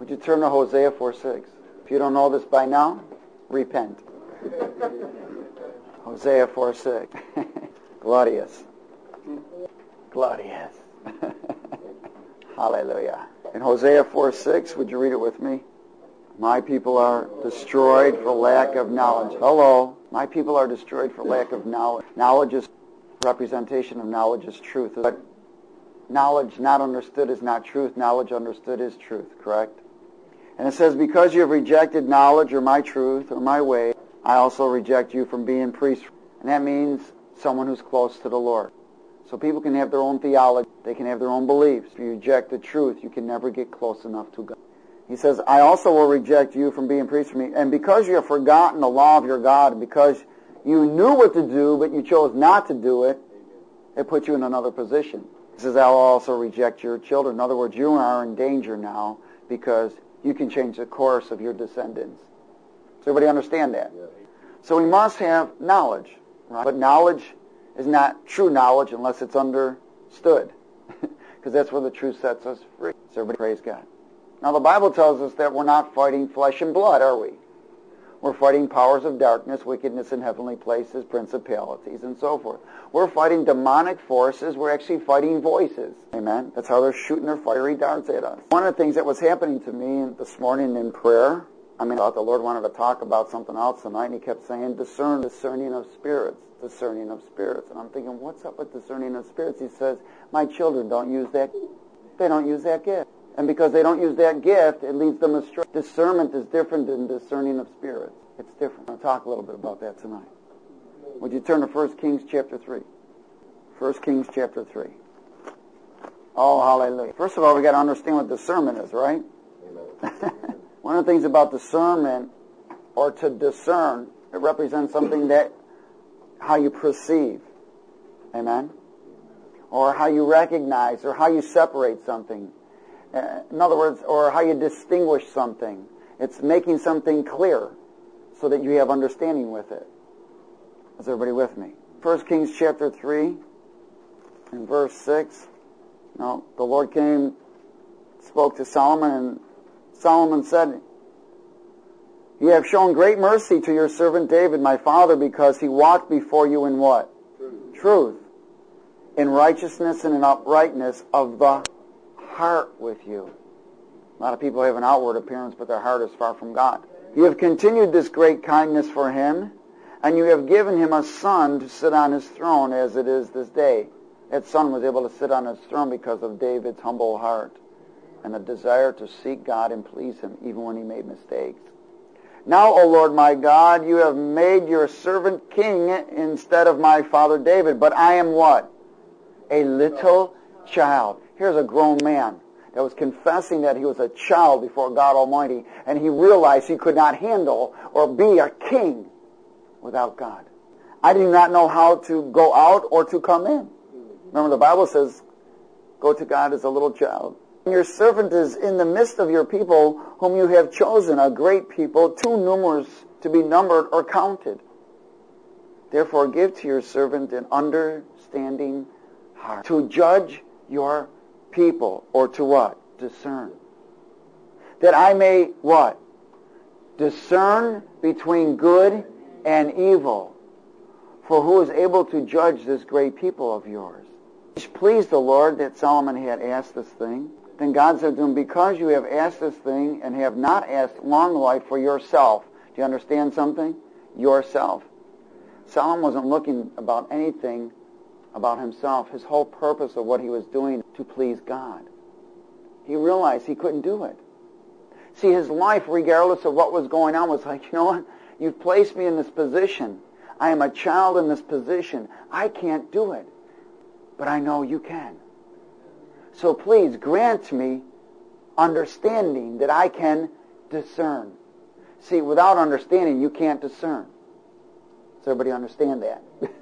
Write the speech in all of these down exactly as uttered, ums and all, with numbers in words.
Would you turn to Hosea four six? If you don't know this by now, repent. Hosea four six. Glorious. Glorious. Hallelujah. In Hosea four six, would you read it with me? My people are destroyed for lack of knowledge. Hello. My people are destroyed for lack of knowledge. Knowledge is representation of knowledge is truth. But knowledge not understood is not truth. Knowledge understood is truth, correct? And it says, because you have rejected knowledge or my truth or my way, I also reject you from being priests. And that means someone who's close to the Lord. So people can have their own theology. They can have their own beliefs. If you reject the truth, you can never get close enough to God. He says, I also will reject you from being priests for me. And because you have forgotten the law of your God, and because you knew what to do, but you chose not to do it, it puts you in another position. He says, I will also reject your children. In other words, you are in danger now because you can change the course of your descendants. Does everybody understand that? Yeah. So we must have knowledge, right? But knowledge is not true knowledge unless it's understood, because that's where the truth sets us free. So everybody praise God. Now the Bible tells us that we're not fighting flesh and blood, are we? We're fighting powers of darkness, wickedness in heavenly places, principalities, and so forth. We're fighting demonic forces. We're actually fighting voices. Amen? That's how they're shooting their fiery darts at us. One of the things that was happening to me this morning in prayer, I mean, I thought the Lord wanted to talk about something else tonight, and he kept saying, discern, discerning of spirits, discerning of spirits. And I'm thinking, what's up with discerning of spirits? He says, my children don't use that. They don't use that gift. And because they don't use that gift, it leads them astray. Discernment is different than discerning of spirits. It's different. I'll talk a little bit about that tonight. Would you turn to First Kings chapter three? First Kings chapter three. Oh, hallelujah. First of all, we got to understand what discernment is, right? Amen. One of the things about discernment, or to discern, it represents something that, how you perceive. Amen? Or how you recognize, or how you separate something. In other words, or how you distinguish something. It's making something clear so that you have understanding with it. Is everybody with me? First Kings chapter three and verse six. Now, the Lord came, spoke to Solomon, and Solomon said, you have shown great mercy to your servant David, my father, because he walked before you in what? Truth. Truth. In righteousness and in uprightness of the heart with you. A lot of people have an outward appearance, but their heart is far from God. You have continued this great kindness for him, and you have given him a son to sit on his throne as it is this day. That son was able to sit on his throne because of David's humble heart and a desire to seek God and please him, even when he made mistakes. Now, O Lord my God, you have made your servant king instead of my father David, but I am what? A little child. Here's a grown man that was confessing that he was a child before God Almighty, and he realized he could not handle or be a king without God. I do not know how to go out or to come in. Remember, the Bible says, go to God as a little child. Your servant is in the midst of your people, whom you have chosen, a great people, too numerous to be numbered or counted. Therefore give to your servant an understanding heart, to judge your people, or to what? Discern. That I may what? Discern between good and evil. For who is able to judge this great people of yours? It pleased the Lord that Solomon had asked this thing. Then God said to him, because you have asked this thing and have not asked long life for yourself. Do you understand something? Yourself. Solomon wasn't looking about anything about himself. His whole purpose of what he was doing to please God. He realized he couldn't do it. See, his life, regardless of what was going on, was like, you know what? You've placed me in this position. I am a child in this position. I can't do it. But I know you can. So please grant me understanding that I can discern. See, without understanding, you can't discern. Does everybody understand that?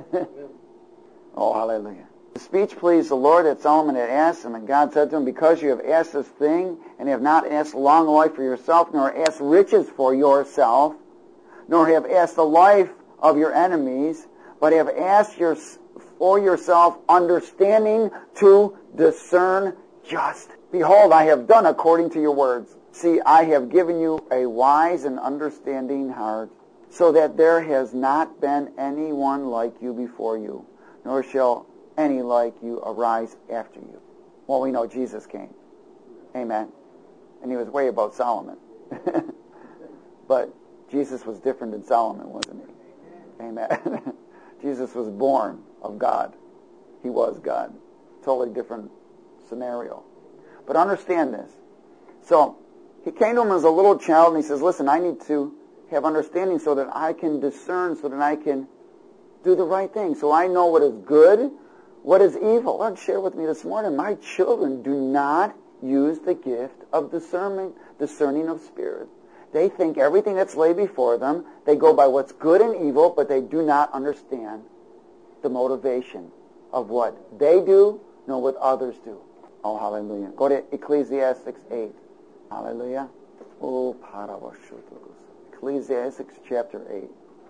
Oh, hallelujah. The speech pleased the Lord that Solomon had asked him, and God said to him, because you have asked this thing, and have not asked long life for yourself, nor asked riches for yourself, nor have asked the life of your enemies, but have asked your, for yourself understanding to discern just. Behold, I have done according to your words. See, I have given you a wise and understanding heart, so that there has not been anyone like you before you, nor shall any like you arise after you. Well, we know Jesus came. Amen. And he was way above Solomon. But Jesus was different than Solomon, wasn't he? Amen. Jesus was born of God. He was God. Totally different scenario. But understand this. So, he came to him as a little child, and he says, listen, I need to have understanding so that I can discern, so that I can do the right thing, so I know what is good, what is evil. Lord, share with me this morning, my children do not use the gift of discernment, discerning of spirit. They think everything that's laid before them, they go by what's good and evil, but they do not understand the motivation of what they do, nor what others do. Oh, hallelujah. Go to Ecclesiastes eight. Hallelujah. Oh, Ecclesiastes chapter eight.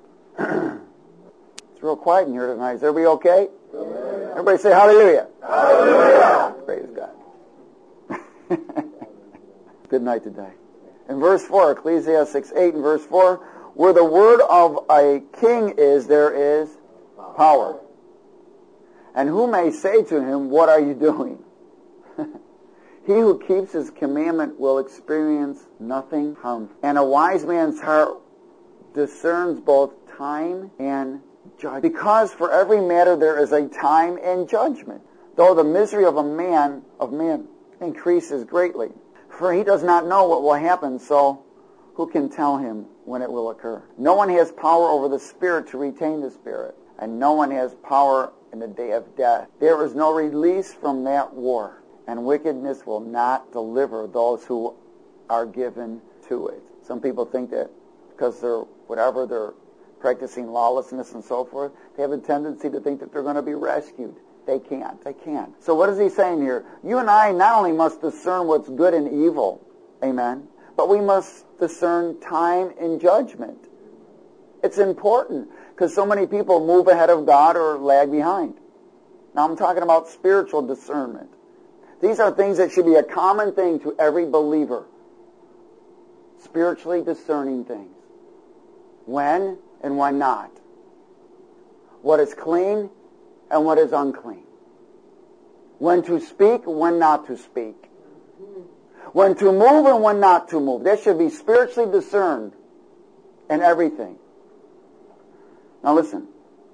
It's real quiet in here tonight. Is everybody okay? Amen. Everybody say hallelujah. Hallelujah. Praise God. Good night today. In verse four, Ecclesiastes eight and verse four, where the word of a king is, there is power. And who may say to him, what are you doing? He who keeps his commandment will experience nothing harmful. And a wise man's heart discerns both time and judgment. Because for every matter there is a time and judgment. Though the misery of a man, of man increases greatly. For he does not know what will happen, so who can tell him when it will occur? No one has power over the spirit to retain the spirit. And no one has power in the day of death. There is no release from that war. And wickedness will not deliver those who are given to it. Some people think that because they're, whatever, they're practicing lawlessness and so forth, they have a tendency to think that they're going to be rescued. They can't. They can't. So what is he saying here? You and I not only must discern what's good and evil, amen, but we must discern time and judgment. It's important because so many people move ahead of God or lag behind. Now I'm talking about spiritual discernment. These are things that should be a common thing to every believer. Spiritually discerning things. When and when not. What is clean and what is unclean. When to speak, when not to speak. When to move and when not to move. That should be spiritually discerned in everything. Now listen.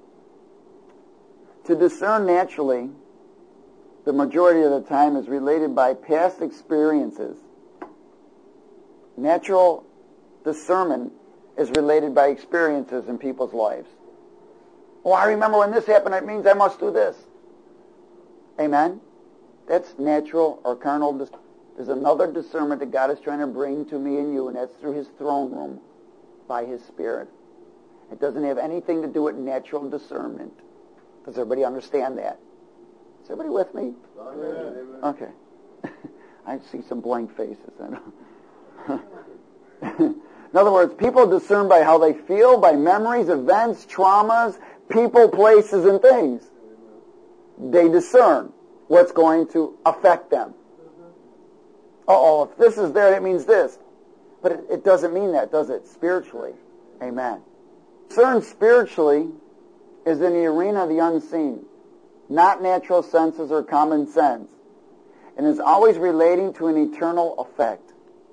To discern naturally, the majority of the time is related by past experiences. Natural discernment is related by experiences in people's lives. Oh, I remember when this happened, it means I must do this. Amen? That's natural or carnal discernment. There's another discernment that God is trying to bring to me and you, and that's through His throne room by His Spirit. It doesn't have anything to do with natural discernment. Does everybody understand that? Is everybody with me? Amen. Okay. I see some blank faces. In other words, people discern by how they feel, by memories, events, traumas, people, places, and things. They discern what's going to affect them. Uh-oh, if this is there, it means this. But it, it doesn't mean that, does it? Spiritually. Amen. Discern spiritually is in the arena of the unseen, not natural senses or common sense, and is always relating to an eternal effect.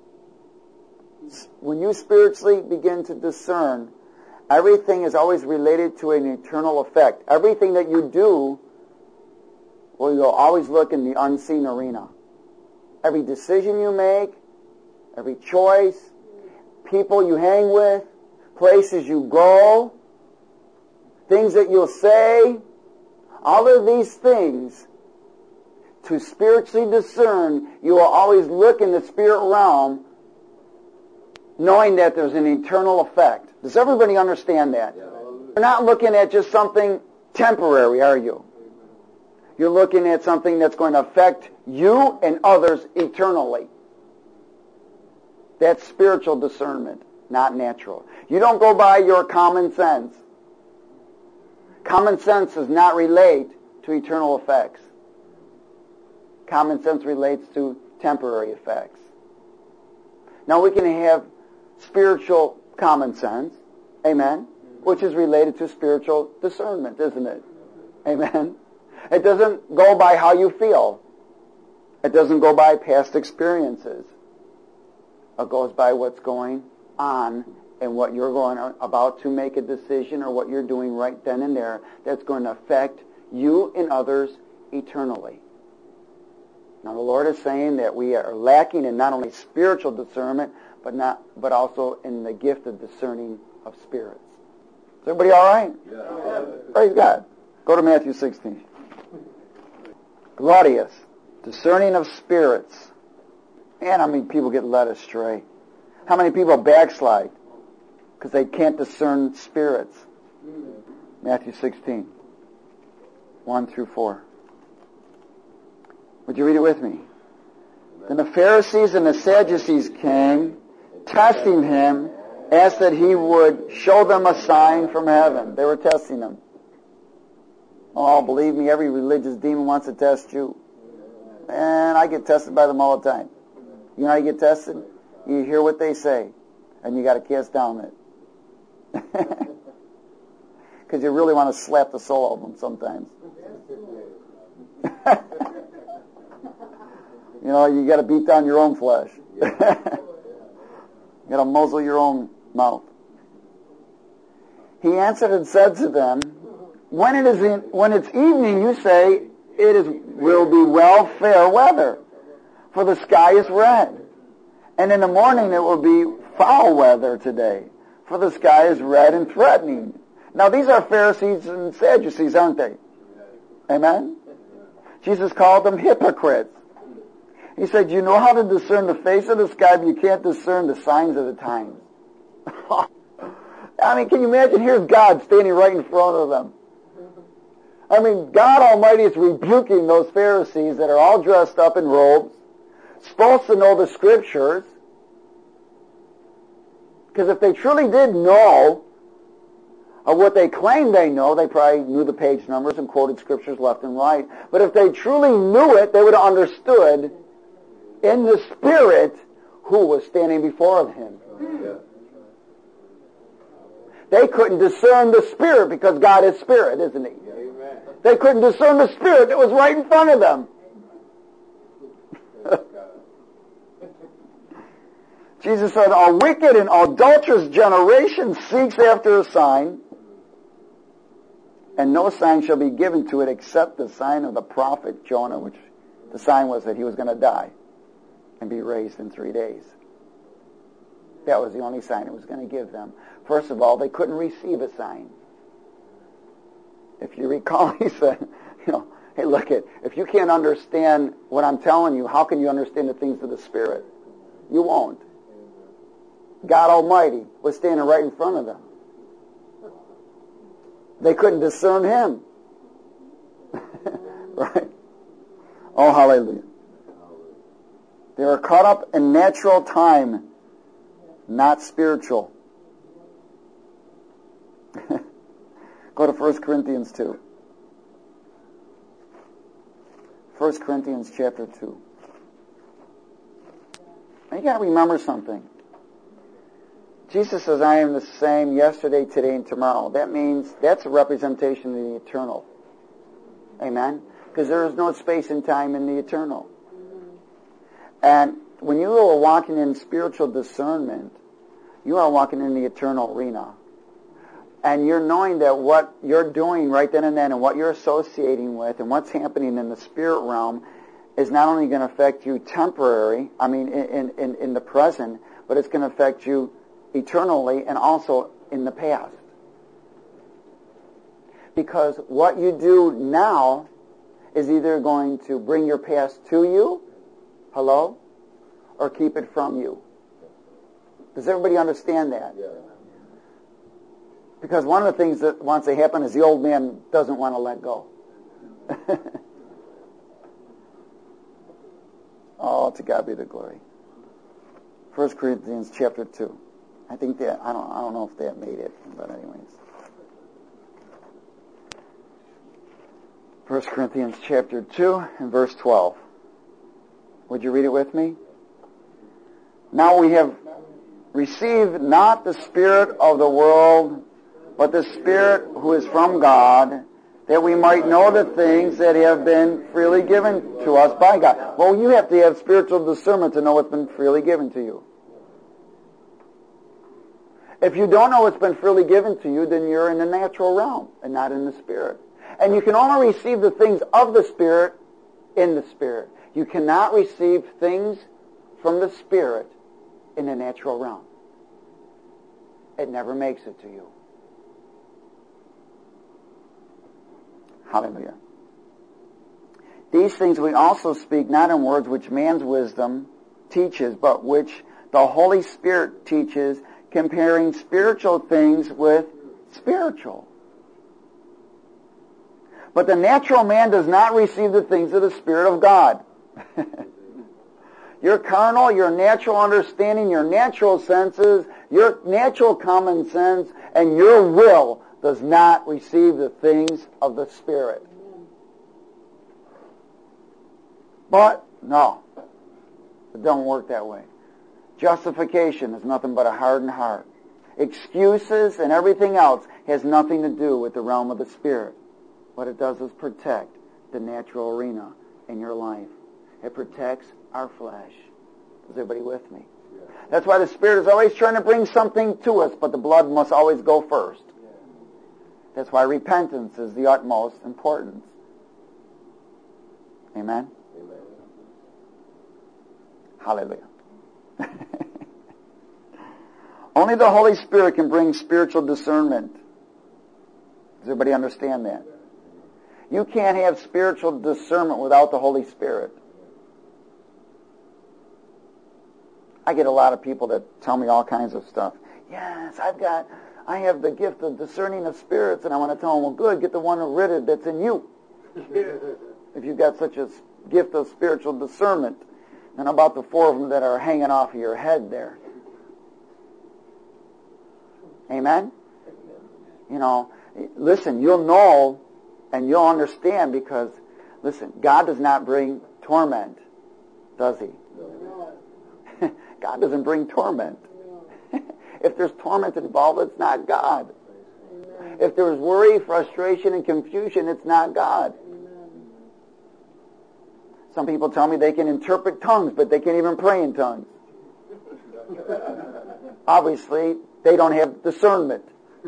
When you spiritually begin to discern, everything is always related to an eternal effect. Everything that you do, well, you'll always look in the unseen arena. Every decision you make, every choice, people you hang with, places you go, things that you'll say, all of these things, to spiritually discern, you will always look in the spirit realm knowing that there's an eternal effect. Does everybody understand that? Yeah. You're not looking at just something temporary, are you? You're looking at something that's going to affect you and others eternally. That's spiritual discernment, not natural. You don't go by your common sense. Common sense does not relate to eternal effects. Common sense relates to temporary effects. Now we can have spiritual common sense, amen, which is related to spiritual discernment, isn't it? Amen. It doesn't go by how you feel. It doesn't go by past experiences. It goes by what's going on and what you're going on, about to make a decision or what you're doing right then and there that's going to affect you and others eternally. Now the Lord is saying that we are lacking in not only spiritual discernment, but not, but also in the gift of discerning of spirits. Is everybody all right? Yeah. Praise God. Go to Matthew sixteen. Claudius, discerning of spirits. Man, how many people get led astray? How many people backslide because they can't discern spirits? Matthew sixteen, one through four. Would you read it with me? Then the Pharisees and the Sadducees came, testing him, asked that he would show them a sign from heaven. They were testing him. Oh, believe me, every religious demon wants to test you. And I get tested by them all the time. You know how you get tested? You hear what they say, and you got to cast down it. Because you really want to slap the soul of them sometimes. You know, you got to beat down your own flesh. You got to muzzle your own mouth. He answered and said to them, When it is in, when it's evening, you say it is will be well fair weather, for the sky is red. And in the morning it will be foul weather today, for the sky is red and threatening. Now these are Pharisees and Sadducees, aren't they? Amen? Jesus called them hypocrites. He said, you know how to discern the face of the sky, but you can't discern the signs of the times. I mean, can you imagine? Here's God standing right in front of them. I mean, God Almighty is rebuking those Pharisees that are all dressed up in robes, supposed to know the Scriptures, because if they truly did know of what they claimed they know, they probably knew the page numbers and quoted Scriptures left and right. But if they truly knew it, they would have understood in the Spirit who was standing before him. They couldn't discern the Spirit because God is Spirit, isn't He? Amen. They couldn't discern the Spirit that was right in front of them. Jesus said, a wicked and adulterous generation seeks after a sign, and no sign shall be given to it except the sign of the prophet Jonah, which the sign was that he was going to die and be raised in three days. That was the only sign it was going to give them. First of all, they couldn't receive a sign. If you recall, he said, you know, hey, look it, if you can't understand what I'm telling you, how can you understand the things of the Spirit? You won't. God Almighty was standing right in front of them. They couldn't discern Him. Right? Oh, hallelujah. They were caught up in natural time, not spiritual. Go to First Corinthians two. First Corinthians chapter two. Now you got to remember something. Jesus says, I am the same yesterday, today, and tomorrow. That means that's a representation of the eternal. Amen? Because there is no space and time in the eternal. And when you are walking in spiritual discernment, you are walking in the eternal arena. And you're knowing that what you're doing right then and then and what you're associating with and what's happening in the spirit realm is not only going to affect you temporary, I mean in, in, in the present, but it's going to affect you eternally and also in the past. Because what you do now is either going to bring your past to you, hello, or keep it from you. Does everybody understand that? Yeah. Because one of the things that wants to happen is the old man doesn't want to let go. Oh, to God be the glory. First Corinthians chapter two. I think that, I don't, I don't know if that made it, but anyways. First Corinthians chapter two and verse twelve. Would you read it with me? Now we have received not the spirit of the world, but the Spirit who is from God, that we might know the things that have been freely given to us by God. Well, you have to have spiritual discernment to know what's been freely given to you. If you don't know what's been freely given to you, then you're in the natural realm and not in the Spirit. And you can only receive the things of the Spirit in the Spirit. You cannot receive things from the Spirit in the natural realm. It never makes it to you. Hallelujah. These things we also speak not in words which man's wisdom teaches, but which the Holy Spirit teaches, comparing spiritual things with spiritual. But the natural man does not receive the things of the Spirit of God. Your carnal, your natural understanding, your natural senses, your natural common sense, and your will does not receive the things of the Spirit. But, no, it don't work that way. Justification is nothing but a hardened heart. Excuses and everything else has nothing to do with the realm of the Spirit. What it does is protect the natural arena in your life. It protects our flesh. Is everybody with me? That's why the Spirit is always trying to bring something to us, but the blood must always go first. That's why repentance is the utmost importance. Amen? Amen. Hallelujah. Only the Holy Spirit can bring spiritual discernment. Does everybody understand that? You can't have spiritual discernment without the Holy Spirit. I get a lot of people that tell me all kinds of stuff. Yes, I've got, I have the gift of discerning of spirits, and I want to tell them, well, good, get the one written that's in you. If you've got such a gift of spiritual discernment, and about the four of them that are hanging off of your head there. Amen? You know, listen, you'll know and you'll understand because, listen, God does not bring torment, does He? No. God doesn't bring torment. No. If there's torment involved, it's not God. Amen. If there's worry, frustration, and confusion, it's not God. Amen. Some people tell me they can interpret tongues, but they can't even pray in tongues. Obviously, they don't have discernment.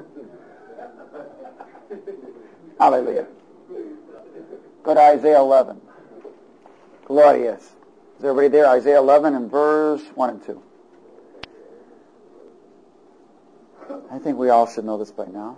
Hallelujah. Go to Isaiah eleven. Glorious. Is everybody there? Isaiah eleven and verse one and two. I think we all should know this by now.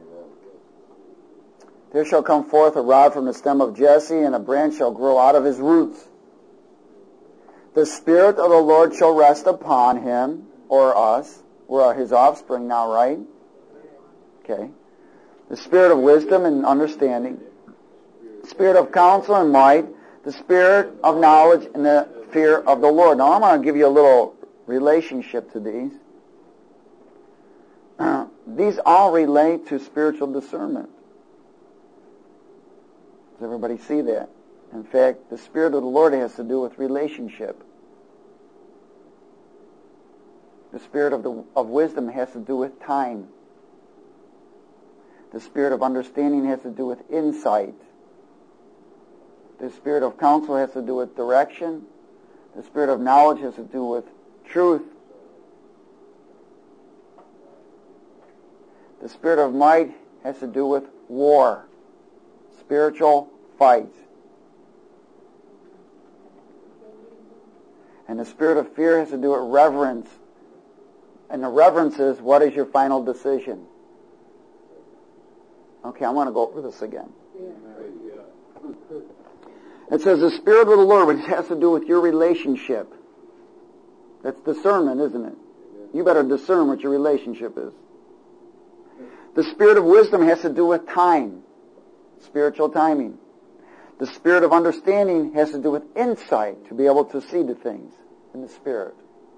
There shall come forth a rod from the stem of Jesse, and a branch shall grow out of his roots. The Spirit of the Lord shall rest upon him, or us. We're his offspring now, right? Okay. The Spirit of wisdom and understanding. Spirit of counsel and might. The Spirit of knowledge and the fear of the Lord. Now, I'm going to give you a little relationship to these. Uh, these all relate to spiritual discernment. Does everybody see that? In fact, the Spirit of the Lord has to do with relationship. The Spirit of, the, of wisdom has to do with time. The Spirit of understanding has to do with insight. The Spirit of counsel has to do with direction. The Spirit of knowledge has to do with truth. The Spirit of might has to do with war, spiritual fight. And the Spirit of fear has to do with reverence. And the reverence is, what is your final decision? Okay, I want to go over this again. It says the Spirit of the Lord, which has to do with your relationship. That's discernment, isn't it? You better discern what your relationship is. The Spirit of wisdom has to do with time, spiritual timing. The Spirit of understanding has to do with insight, to be able to see the things in the Spirit.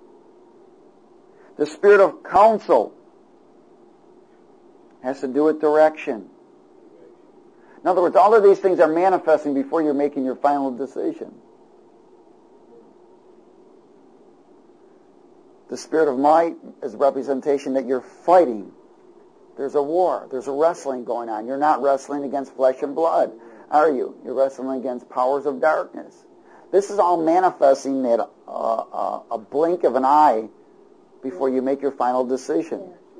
The Spirit of counsel has to do with direction. In other words, all of these things are manifesting before you're making your final decision. The spirit of might is a representation that you're fighting. There's a war. There's a wrestling going on. You're not wrestling against flesh and blood, are you? You're wrestling against powers of darkness. This is all manifesting at a, a, a blink of an eye before you make your final decision.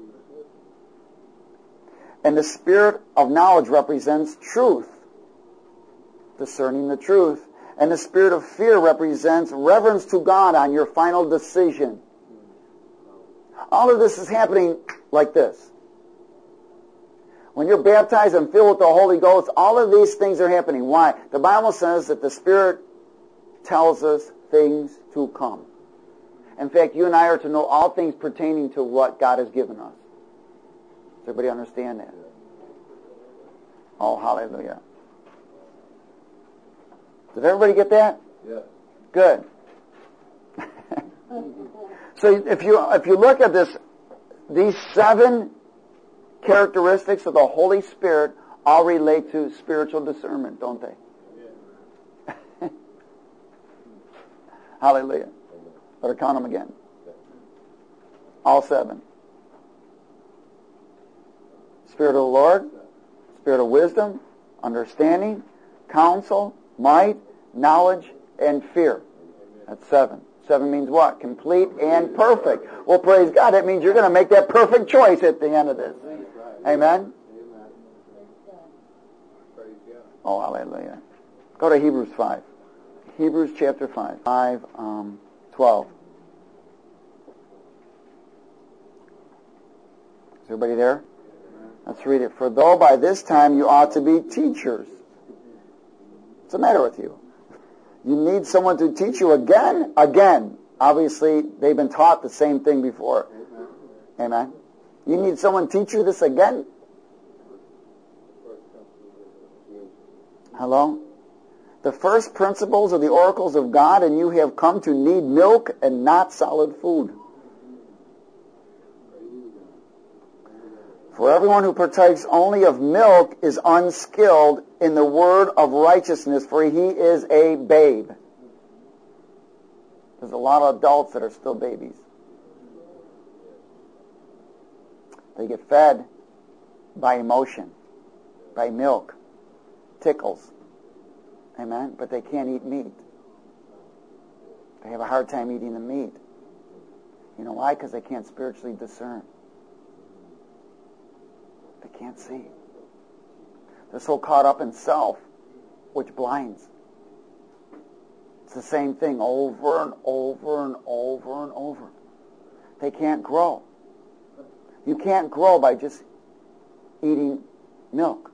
And the spirit of knowledge represents truth, discerning the truth. And the spirit of fear represents reverence to God on your final decision. All of this is happening like this. When you're baptized and filled with the Holy Ghost, all of these things are happening. Why? The Bible says that the Spirit tells us things to come. In fact, you and I are to know all things pertaining to what God has given us. Does everybody understand that? Oh, hallelujah. Did everybody get that? Yeah. Good. So if you if you look at this, these seven characteristics of the Holy Spirit all relate to spiritual discernment, don't they? Yeah. Hallelujah. Better count them again. All seven. Spirit of the Lord, spirit of wisdom, understanding, counsel, might, knowledge, and fear. That's seven. Seven means what? Complete and perfect. Well, praise God. That means you're going to make that perfect choice at the end of this. Amen? Oh, hallelujah. Go to Hebrews five. Hebrews chapter five. five, um, twelve. Is everybody there? Let's read it. For though by this time you ought to be teachers. What's the matter with you? You need someone to teach you again? Again. Obviously, they've been taught the same thing before. Amen. You need someone to teach you this again? Hello? The first principles of the oracles of God, and you have come to need milk and not solid food. For everyone who partakes only of milk is unskilled in the word of righteousness, for he is a babe. There's a lot of adults that are still babies. They get fed by emotion, by milk, tickles. Amen? But they can't eat meat. They have a hard time eating the meat. You know why? Because they can't spiritually discern. They can't see. They're so caught up in self, which blinds. It's the same thing over and over and over and over. They can't grow. You can't grow by just eating milk.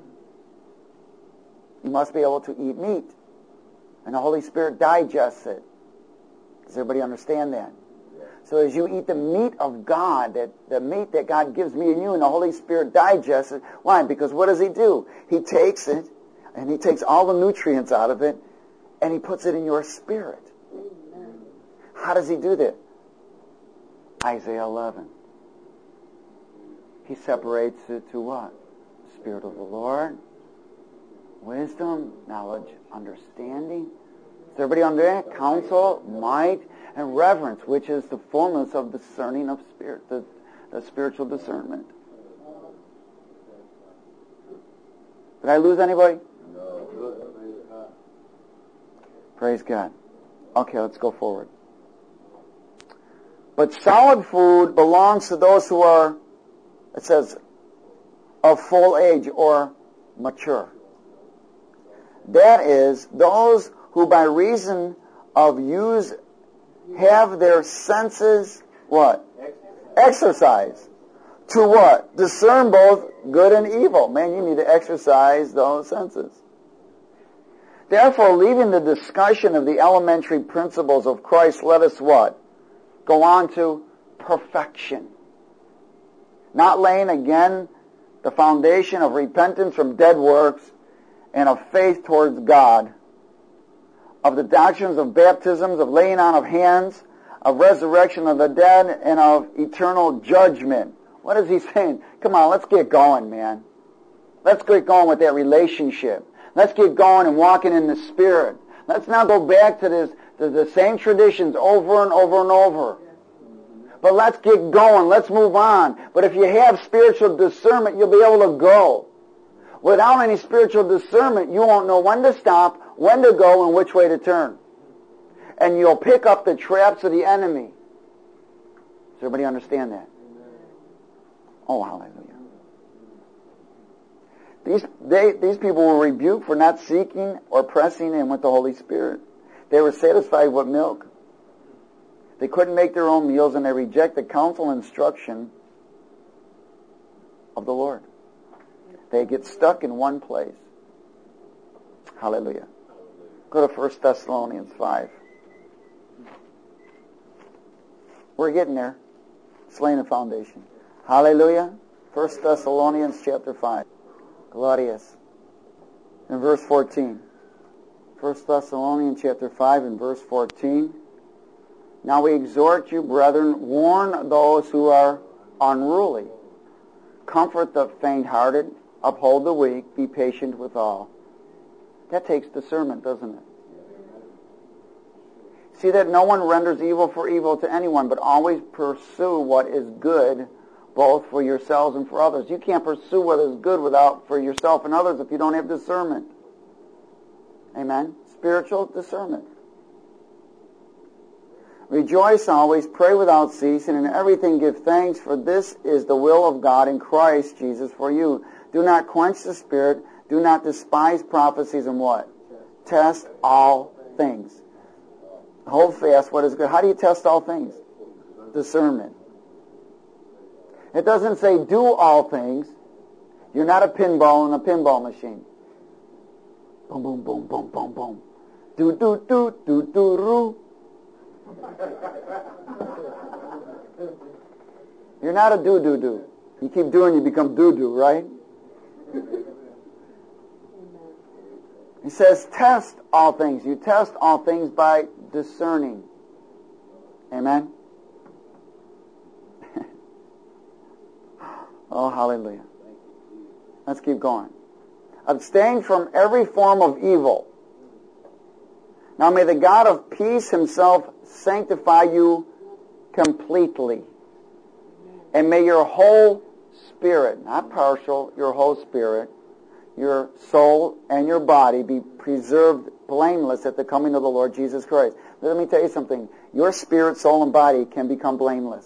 You must be able to eat meat. And the Holy Spirit digests it. Does everybody understand that? So as you eat the meat of God, that the meat that God gives me and you, and the Holy Spirit digests it. Why? Because what does He do? He takes it, and He takes all the nutrients out of it, and He puts it in your spirit. Amen. How does He do that? Isaiah eleven. He separates it to what? The Spirit of the Lord, wisdom, knowledge, understanding. Does everybody understand? Counsel, might, and reverence, which is the fullness of discerning of spirit, the, the spiritual discernment. Did I lose anybody? No. Praise God. Okay, let's go forward. But solid food belongs to those who are, it says, of full age or mature. That is, those who by reason of use have their senses, what? Exercise. To what? Discern both good and evil. Man, you need to exercise those senses. Therefore, leaving the discussion of the elementary principles of Christ, let us what? Go on to perfection. Not laying again the foundation of repentance from dead works and of faith towards God, of the doctrines of baptisms, of laying on of hands, of resurrection of the dead, and of eternal judgment. What is he saying? Come on, let's get going, man. Let's get going with that relationship. Let's get going and walking in the Spirit. Let's not go back to this, to the same traditions over and over and over. But let's get going. Let's move on. But if you have spiritual discernment, you'll be able to go. Without any spiritual discernment, you won't know when to stop, when to go, and which way to turn. And you'll pick up the traps of the enemy. Does everybody understand that? Oh, hallelujah. These, they, these people were rebuked for not seeking or pressing in with the Holy Spirit. They were satisfied with milk. They couldn't make their own meals, and they rejected counsel and instruction of the Lord. They get stuck in one place. Hallelujah. Go to First Thessalonians five. We're getting there. It's laying a foundation. Hallelujah. First Thessalonians chapter five. Glorious. In verse fourteen. First Thessalonians chapter five and verse fourteen. Now we exhort you, brethren, warn those who are unruly. Comfort the faint-hearted, uphold the weak, be patient with all. That takes discernment, doesn't it? See that no one renders evil for evil to anyone, but always pursue what is good, both for yourselves and for others. You can't pursue what is good without for yourself and others if you don't have discernment. Amen? Spiritual discernment. Rejoice always, pray without ceasing, and in everything give thanks, for this is the will of God in Christ Jesus for you. Do not quench the Spirit, do not despise prophecies, and what? Test all things. Hold fast what is good. How do you test all things? Discernment. It doesn't say do all things. You're not a pinball in a pinball machine. Boom, boom, boom, boom, boom, boom. Do, do, do, do, do, do. You're not a do-do-do. You keep doing, you become do-do, right? He says, test all things. You test all things by discerning. Amen? Oh, hallelujah. Let's keep going. Abstain from every form of evil. Now may the God of peace himself sanctify you completely. And may your whole spirit, not partial, your whole spirit, your soul and your body be preserved blameless at the coming of the Lord Jesus Christ. Let me tell you something. Your spirit, soul, and body can become blameless.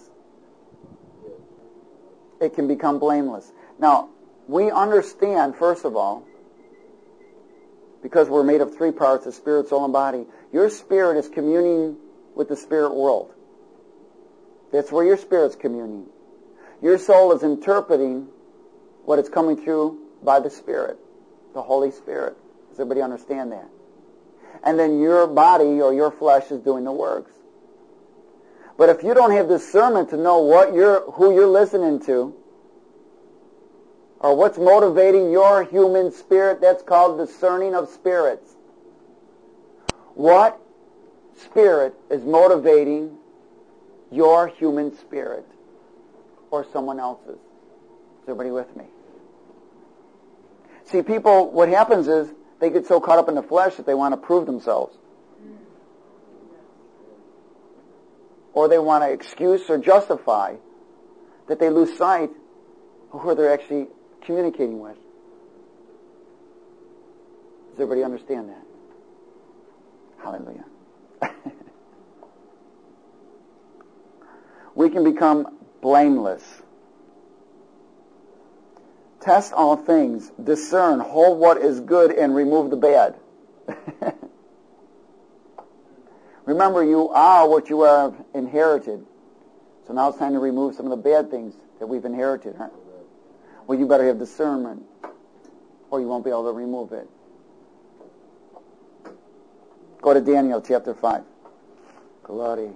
It can become blameless. Now, we understand, first of all, because we're made of three parts, the spirit, soul, and body, your spirit is communing with the spirit world. That's where your spirit's communing. Your soul is interpreting what is coming through by the Spirit, the Holy Spirit. Does everybody understand that? And then your body or your flesh is doing the works. But if you don't have discernment to know what you're, who you're listening to, or what's motivating your human spirit, that's called discerning of spirits. What spirit is motivating your human spirit or someone else's? Is everybody with me? See, people, what happens is they get so caught up in the flesh that they want to prove themselves. Or they want to excuse or justify that they lose sight of who they're actually communicating with. Does everybody understand that? Hallelujah. We can become blameless. Test all things, discern, hold what is good, and remove the bad. Remember, you are what you have inherited. So now it's time to remove some of the bad things that we've inherited. Huh? Well, you better have discernment, or you won't be able to remove it. Go to Daniel chapter five. Glory.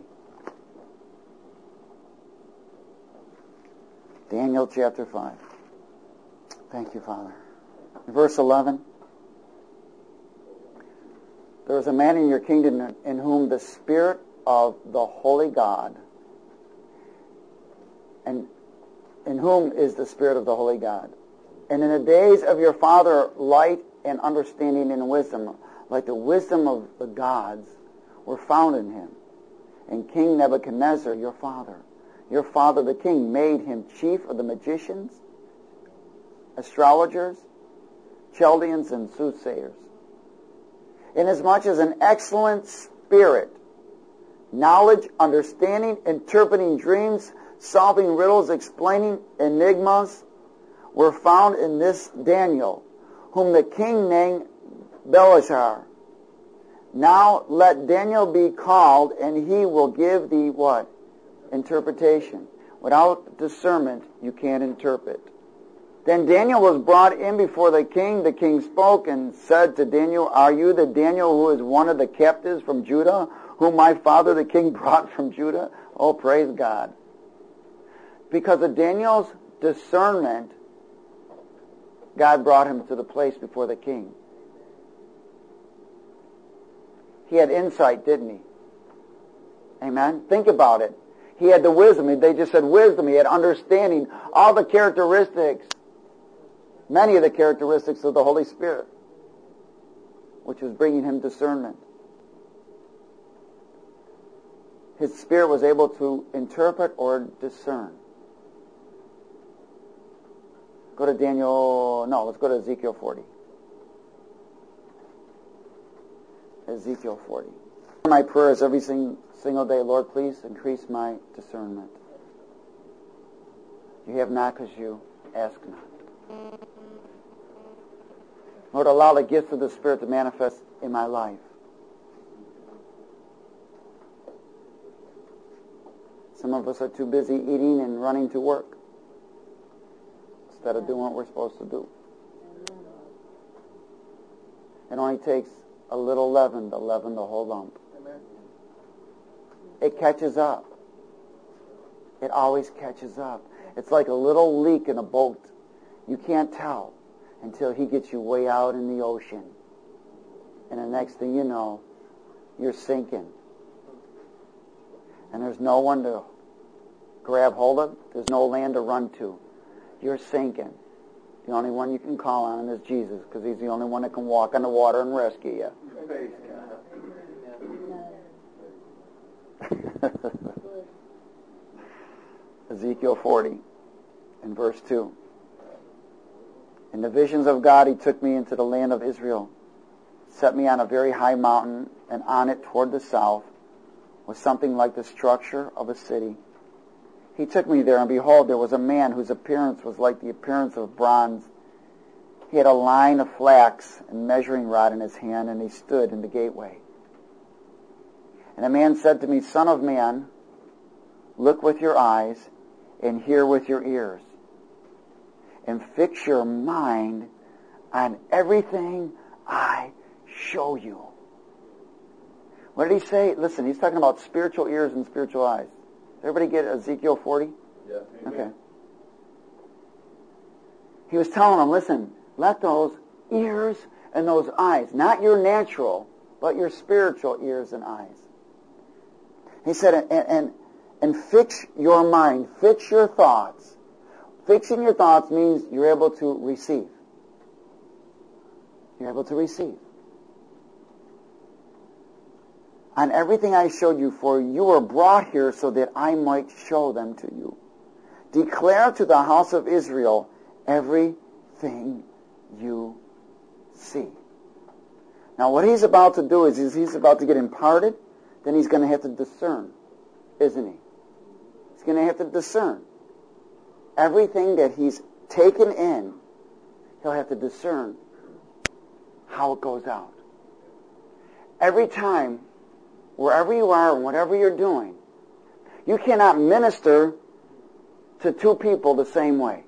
Daniel chapter five. Thank you, Father. Verse eleven. There is a man in your kingdom in whom the Spirit of the Holy God, and in whom is the Spirit of the Holy God. And in the days of your father, light and understanding and wisdom, like the wisdom of the gods, were found in him. And King Nebuchadnezzar, your father, your father the king made him chief of the magicians, astrologers, Chaldeans, and soothsayers. Inasmuch as an excellent spirit, knowledge, understanding, interpreting dreams, solving riddles, explaining enigmas, were found in this Daniel, whom the king named Belshazzar. Now let Daniel be called, and he will give thee what? Interpretation. Without discernment, you can't interpret. Then Daniel was brought in before the king. The king spoke and said to Daniel, are you the Daniel who is one of the captives from Judah, whom my father the king brought from Judah? Oh, praise God. Because of Daniel's discernment, God brought him to the place before the king. He had insight, didn't he? Amen? Think about it. He had the wisdom. They just said wisdom. He had understanding. All the characteristics, many of the characteristics of the Holy Spirit, which was bringing him discernment. His spirit was able to interpret or discern. Go to Daniel, no, let's go to Ezekiel forty. Ezekiel forty. My prayer is every sing, single day, Lord, please increase my discernment. You have not because you ask not. Lord, allow the gifts of the Spirit to manifest in my life. Some of us are too busy eating and running to work instead of doing what we're supposed to do. It only takes a little leaven to leaven the whole lump. It catches up. It always catches up. It's like a little leak in a boat. You can't tell until he gets you way out in the ocean. And the next thing you know, you're sinking. And there's no one to grab hold of. There's no land to run to. You're sinking. The only one you can call on is Jesus, because he's the only one that can walk on the water and rescue you. Ezekiel forty, in verse two. In the visions of God, he took me into the land of Israel, set me on a very high mountain, and on it toward the south was something like the structure of a city. He took me there, and behold, there was a man whose appearance was like the appearance of bronze. He had a line of flax and measuring rod in his hand, and he stood in the gateway. And the man said to me, Son of man, look with your eyes and hear with your ears, and fix your mind on everything I show you. What did he say? Listen, he's talking about spiritual ears and spiritual eyes. Everybody get Ezekiel forty? Yeah. Okay. He was telling them, listen, let those ears and those eyes, not your natural, but your spiritual ears and eyes. He said, and, and, and fix your mind, fix your thoughts. Fixing your thoughts means you're able to receive. You're able to receive. On everything I showed you, for you were brought here so that I might show them to you. Declare to the house of Israel everything you see. Now what he's about to do is, is he's about to get imparted, then he's going to have to discern, isn't he? He's going to have to discern. Everything that he's taken in, he'll have to discern how it goes out. Every time, wherever you are and whatever you're doing, you cannot minister to two people the same way.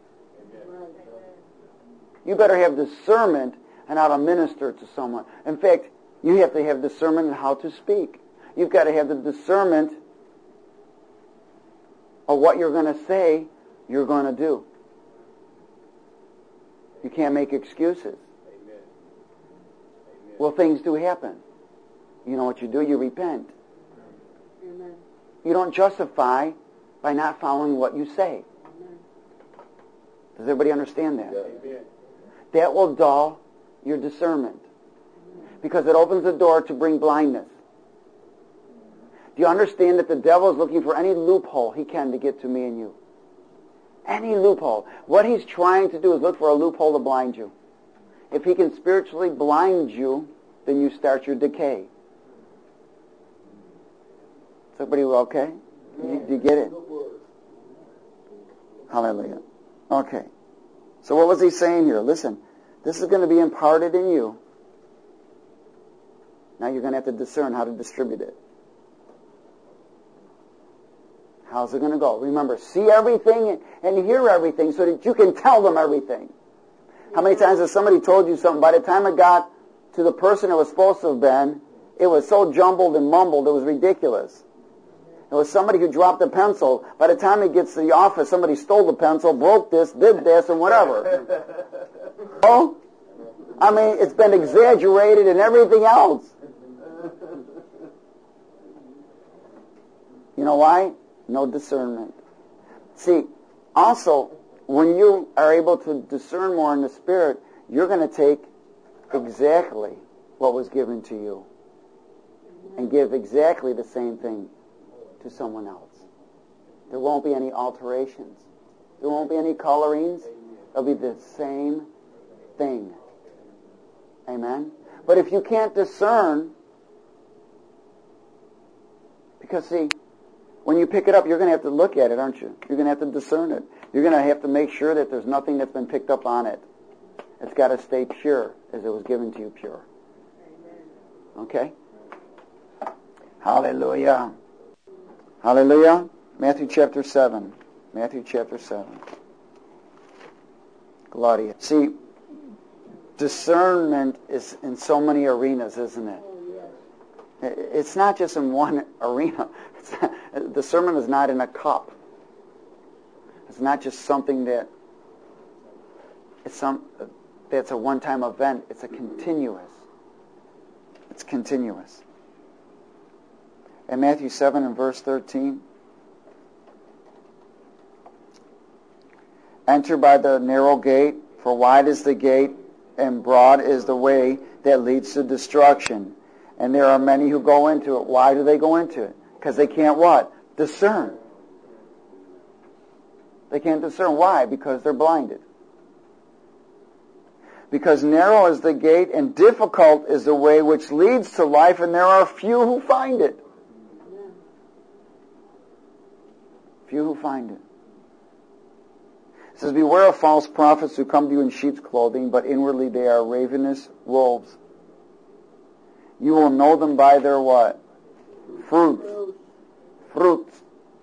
You better have discernment on how to minister to someone. In fact, you have to have discernment on how to speak. You've got to have the discernment of what you're going to say you're going to do. You can't make excuses. Amen. Well, things do happen. You know what you do? You repent. Amen. You don't justify by not following what you say. Amen. Does everybody understand that? Amen. That will dull your discernment, because it opens the door to bring blindness. Do you understand that the devil is looking for any loophole he can to get to me and you? Any loophole. What he's trying to do is look for a loophole to blind you. If he can spiritually blind you, then you start your decay. Is everybody okay? Do you, do you get it? Hallelujah. Okay. So what was he saying here? Listen, this is going to be imparted in you. Now you're going to have to discern how to distribute it. How's it going to go? Remember, see everything and hear everything so that you can tell them everything. How many times has somebody told you something, by the time it got to the person it was supposed to have been, it was so jumbled and mumbled it was ridiculous. It was somebody who dropped a pencil. By the time it gets to the office, somebody stole the pencil, broke this, did this, and whatever. Oh? I mean, it's been exaggerated and everything else. You know why? No discernment. See, also, when you are able to discern more in the Spirit, you're going to take exactly what was given to you and give exactly the same thing to someone else. There won't be any alterations. There won't be any colorings. It'll be the same thing. Amen? But if you can't discern, because see, when you pick it up, you're going to have to look at it, aren't you? You're going to have to discern it. You're going to have to make sure that there's nothing that's been picked up on it. It's got to stay pure as it was given to you pure. Okay? Hallelujah. Hallelujah. Matthew chapter seven. Matthew chapter seven. Gloria. See, discernment is in so many arenas, isn't it? It's not just in one arena. It's not, discernment is not in a cup. It's not just something that it's some that's a one-time event. It's a continuous. It's continuous. In Matthew seven and verse thirteen, enter by the narrow gate, for wide is the gate and broad is the way that leads to destruction. And there are many who go into it. Why do they go into it? Because they can't what? Discern. They can't discern. Why? Because they're blinded. Because narrow is the gate and difficult is the way which leads to life, and there are few who find it. Few who find it. It says, beware of false prophets who come to you in sheep's clothing, but inwardly they are ravenous wolves. You will know them by their what? Fruits. Fruits.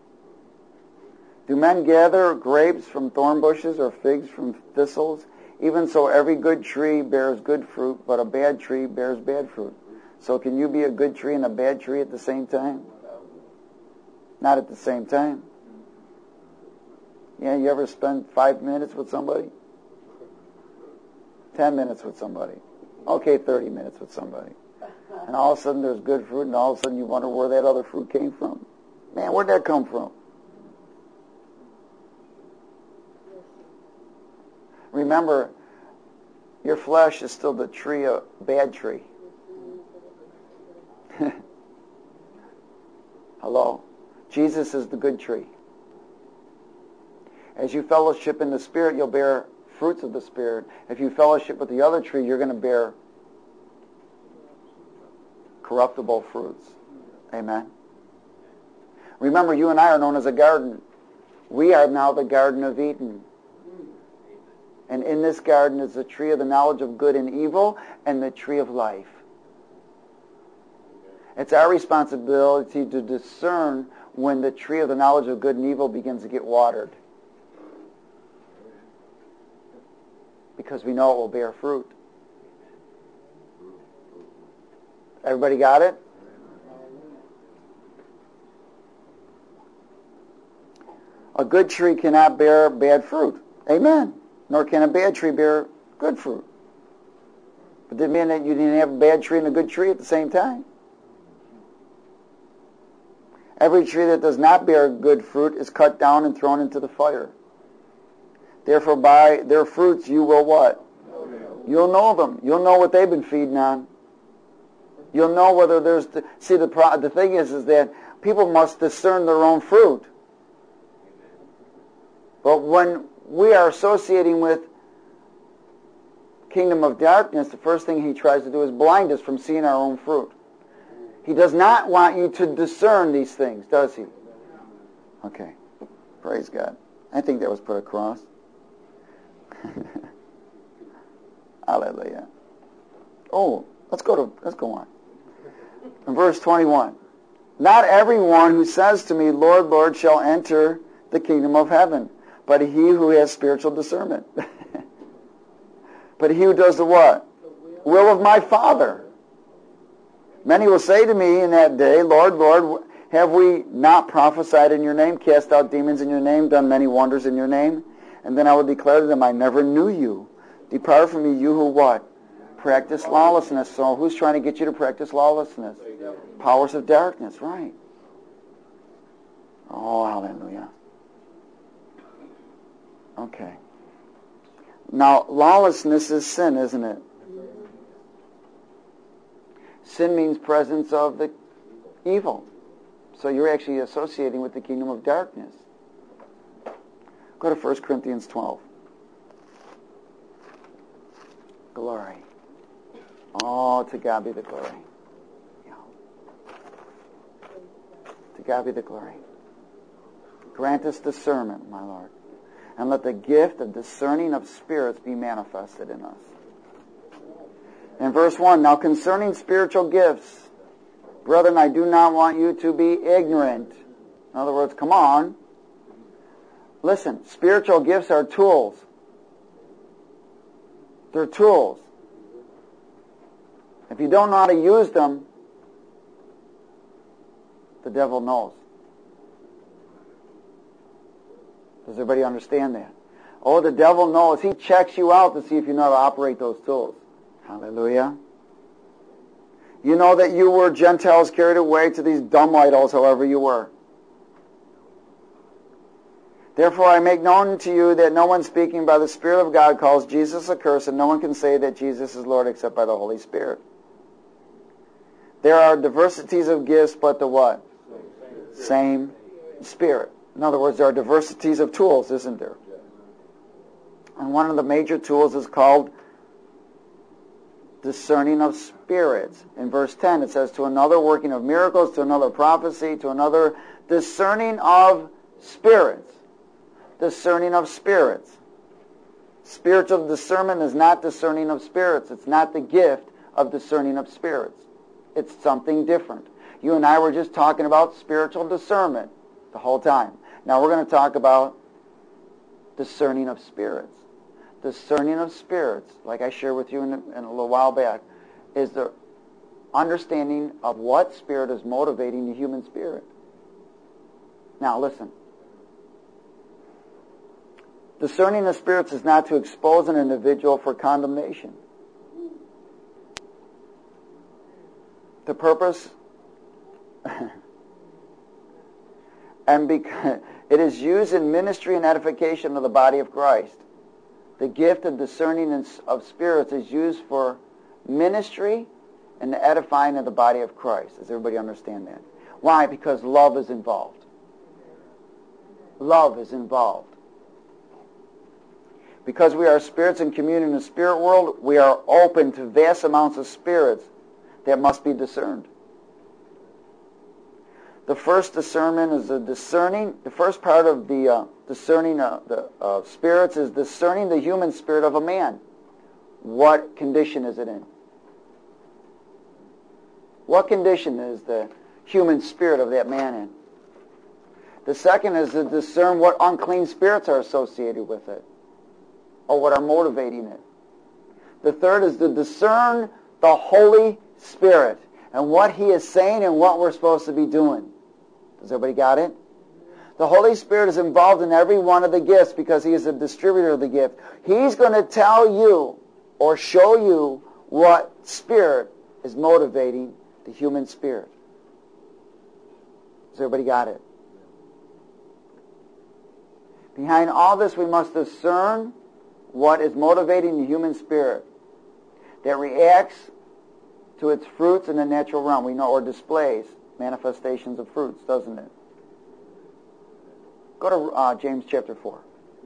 Do men gather grapes from thorn bushes or figs from thistles? Even so, every good tree bears good fruit, but a bad tree bears bad fruit. So can you be a good tree and a bad tree at the same time? Not at the same time. Yeah, you ever spend five minutes with somebody? Ten minutes with somebody. Okay, thirty minutes with somebody. And all of a sudden there's good fruit, and all of a sudden you wonder where that other fruit came from. Man, where'd that come from? Remember, your flesh is still the tree, a bad tree. Hello? Jesus is the good tree. As you fellowship in the Spirit, you'll bear fruits of the Spirit. If you fellowship with the other tree, you're going to bear corruptible fruits. Amen? Remember, you and I are known as a garden. We are now the Garden of Eden. And in this garden is the tree of the knowledge of good and evil and the tree of life. It's our responsibility to discern when the tree of the knowledge of good and evil begins to get watered. Because we know it will bear fruit. Everybody got it? A good tree cannot bear bad fruit. Amen. Nor can a bad tree bear good fruit. But did it mean that you didn't have a bad tree and a good tree at the same time? Every tree that does not bear good fruit is cut down and thrown into the fire. Therefore, by their fruits you will what? You'll know them. You'll know what they've been feeding on. You'll know whether there's... The, see, the pro, the thing is, is that people must discern their own fruit. But when we are associating with kingdom of darkness, the first thing he tries to do is blind us from seeing our own fruit. He does not want you to discern these things, does he? Okay. Praise God. I think that was put across. Hallelujah. Oh, let's go to let's go on. In verse twenty-one. Not everyone who says to me, Lord, Lord, shall enter the kingdom of heaven, but he who has spiritual discernment. But he who does the what? The will of my Father. Many will say to me in that day, Lord, Lord, have we not prophesied in your name, cast out demons in your name, done many wonders in your name? And then I will declare to them, I never knew you. Depart from me, you who what? Practice lawlessness. So who's trying to get you to practice lawlessness? Powers of darkness, right. Oh, hallelujah. Okay. Now, lawlessness is sin, isn't it? Sin means presence of the evil. So you're actually associating with the kingdom of darkness. Go to First Corinthians twelve. Glory. Oh, to God be the glory. Yeah. To God be the glory. Grant us discernment, my Lord. And let the gift of discerning of spirits be manifested in us. In verse one, now concerning spiritual gifts, brethren, I do not want you to be ignorant. In other words, come on. Listen, spiritual gifts are tools. They're tools. If you don't know how to use them, the devil knows. Does everybody understand that? Oh, the devil knows. He checks you out to see if you know how to operate those tools. Hallelujah. You know that you were Gentiles carried away to these dumb idols, however you were. Therefore I make known to you that no one speaking by the Spirit of God calls Jesus accursed, and no one can say that Jesus is Lord except by the Holy Spirit. There are diversities of gifts, but the what? Same Spirit. In other words, there are diversities of tools, isn't there? And one of the major tools is called discerning of spirits. In verse ten, it says, to another working of miracles, to another prophecy, to another discerning of spirits. Discerning of spirits. Spiritual discernment is not discerning of spirits. It's not the gift of discerning of spirits. It's something different. You and I were just talking about spiritual discernment the whole time. Now we're going to talk about discerning of spirits. Discerning of spirits, like I shared with you in a, in a little while back, is the understanding of what spirit is motivating the human spirit. Now listen. Discerning of spirits is not to expose an individual for condemnation. The purpose, and because it is used in ministry and edification of the body of Christ. The gift of discerning of spirits is used for ministry and the edifying of the body of Christ. Does everybody understand that? Why? Because love is involved. Love is involved. Because we are spirits in communion in the spirit world, we are open to vast amounts of spirits that must be discerned. The first discernment is the discerning. The first part of the uh, discerning of the uh, spirits is discerning the human spirit of a man. What condition is it in? What condition is the human spirit of that man in? The second is to discern what unclean spirits are associated with it, or what are motivating it. The third is to discern the Holy Spirit and what He is saying and what we're supposed to be doing. Does everybody got it? The Holy Spirit is involved in every one of the gifts because He is the distributor of the gift. He's going to tell you or show you what spirit is motivating the human spirit. Does everybody got it? Behind all this, we must discern what is motivating the human spirit that reacts to its fruits in the natural realm. We know, or displays manifestations of fruits, doesn't it? Go to uh, James chapter four.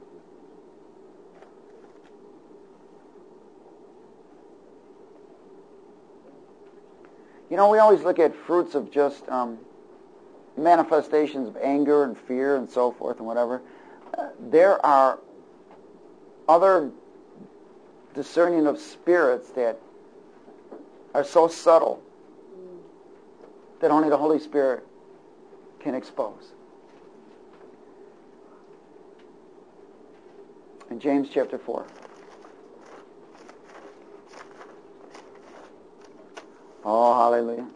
You know, we always look at fruits of just um, manifestations of anger and fear and so forth and whatever. Uh, there are other discerning of spirits that are so subtle that only the Holy Spirit can expose. In James chapter four. Oh, hallelujah.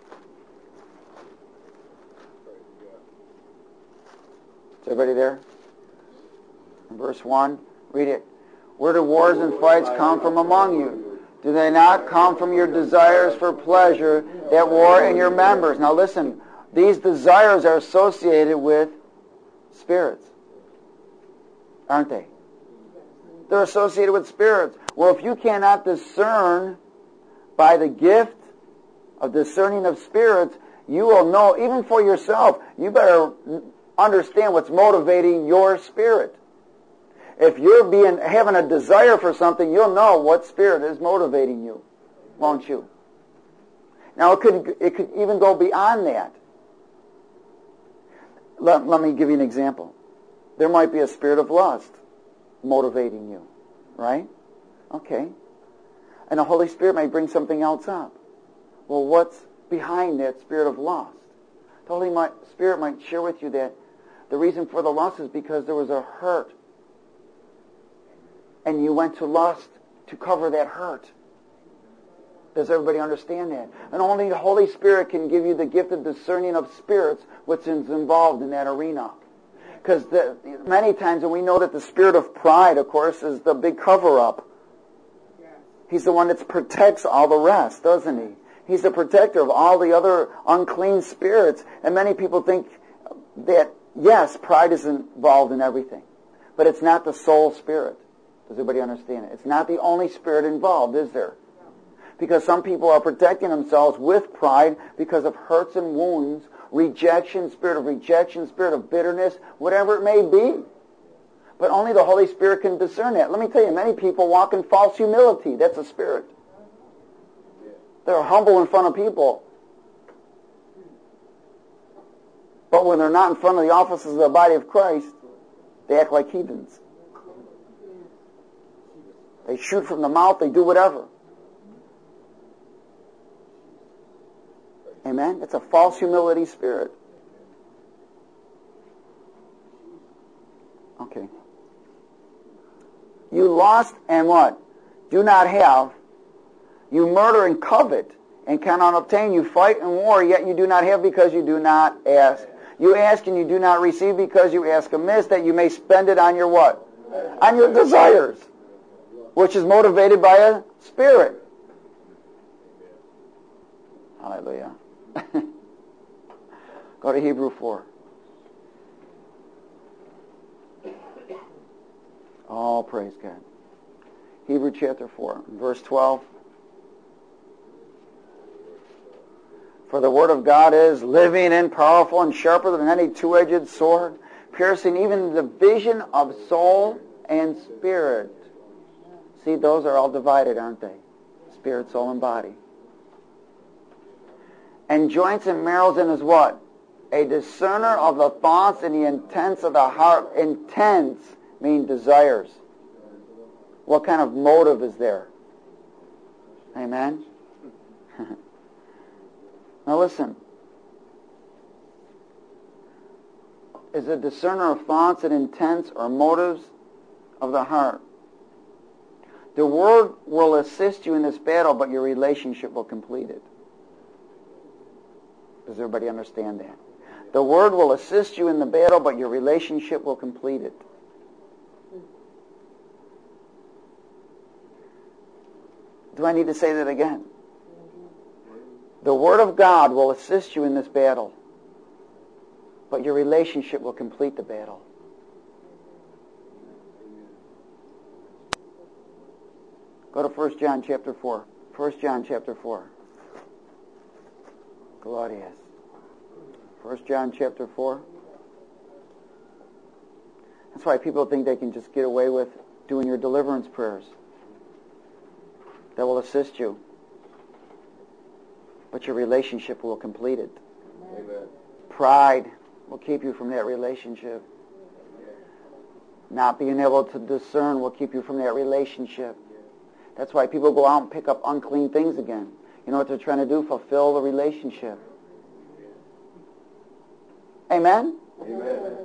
Is everybody there? In verse one, read it. Where do wars and fights come from among you? Do they not come from your desires for pleasure that war in your members? Now listen, these desires are associated with spirits, aren't they? They're associated with spirits. Well, if you cannot discern by the gift of discerning of spirits, you will know, even for yourself, you better understand what's motivating your spirit. If you're being having a desire for something, you'll know what spirit is motivating you, won't you? Now, it could it could even go beyond that. Let, let me give you an example. There might be a spirit of lust motivating you, right? Okay. And the Holy Spirit may bring something else up. Well, what's behind that spirit of lust? The Holy Spirit might share with you that the reason for the lust is because there was a hurt. And you went to lust to cover that hurt. Does everybody understand that? And only the Holy Spirit can give you the gift of discerning of spirits, which is involved in that arena. Because many times, and we know that the spirit of pride, of course, is the big cover-up. He's the one that protects all the rest, doesn't he? He's the protector of all the other unclean spirits. And many people think that, yes, pride is involved in everything. But it's not the soul spirit. Does everybody understand it? It's not the only spirit involved, is there? Because some people are protecting themselves with pride because of hurts and wounds, rejection, spirit of rejection, spirit of bitterness, whatever it may be. But only the Holy Spirit can discern that. Let me tell you, many people walk in false humility. That's a spirit. They're humble in front of people. But when they're not in front of the offices of the body of Christ, they act like heathens. They shoot from the mouth, they do whatever. Amen? It's a false humility spirit. Okay. You lost and what? Do not have. You murder and covet and cannot obtain. You fight and war, yet you do not have because you do not ask. You ask and you do not receive because you ask amiss, that you may spend it on your what? On your desires, which is motivated by a spirit. Hallelujah. Go to Hebrew four. Oh, praise God. Hebrew chapter four, verse twelve. For the word of God is living and powerful and sharper than any two-edged sword, piercing even the division of soul and spirit. See, those are all divided, aren't they? Spirit, soul, and body. And joints and marrows, and is what? A discerner of the thoughts and the intents of the heart. Intents mean desires. What kind of motive is there? Amen? Now listen. Is a discerner of thoughts and intents or motives of the heart. The Word will assist you in this battle, but your relationship will complete it. Does everybody understand that? The Word will assist you in the battle, but your relationship will complete it. Do I need to say that again? The Word of God will assist you in this battle, but your relationship will complete the battle. Go to First John chapter four. First John chapter four. Glorious. First John chapter four. That's why people think they can just get away with doing your deliverance prayers. That will assist you. But your relationship will complete it. Amen. Pride will keep you from that relationship. Not being able to discern will keep you from that relationship. That's why people go out and pick up unclean things again. You know what they're trying to do? Fulfill the relationship. Amen? Amen.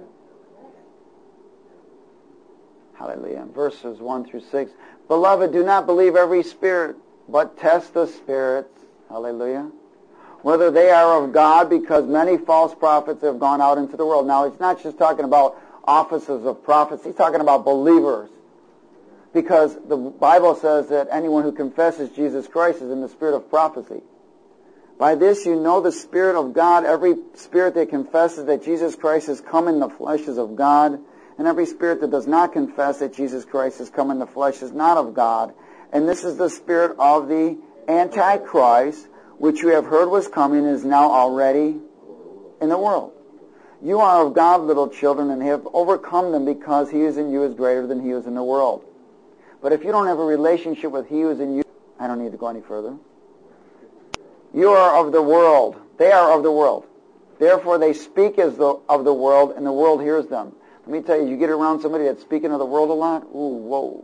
Hallelujah. Verses one through six. Beloved, do not believe every spirit, but test the spirits. Hallelujah. Whether they are of God, because many false prophets have gone out into the world. Now, he's not just talking about offices of prophets. He's talking about believers. Because the Bible says that anyone who confesses Jesus Christ is in the spirit of prophecy. By this you know the Spirit of God. Every spirit that confesses that Jesus Christ has come in the flesh is of God. And every spirit that does not confess that Jesus Christ has come in the flesh is not of God. And this is the spirit of the Antichrist, which you have heard was coming, is now already in the world. You are of God, little children, and have overcome them, because he who is in you is greater than he who is in the world. But if you don't have a relationship with he who is in you, I don't need to go any further. You are of the world. They are of the world. Therefore they speak as the, of the world, and the world hears them. Let me tell you, you get around somebody that's speaking of the world a lot, ooh, whoa.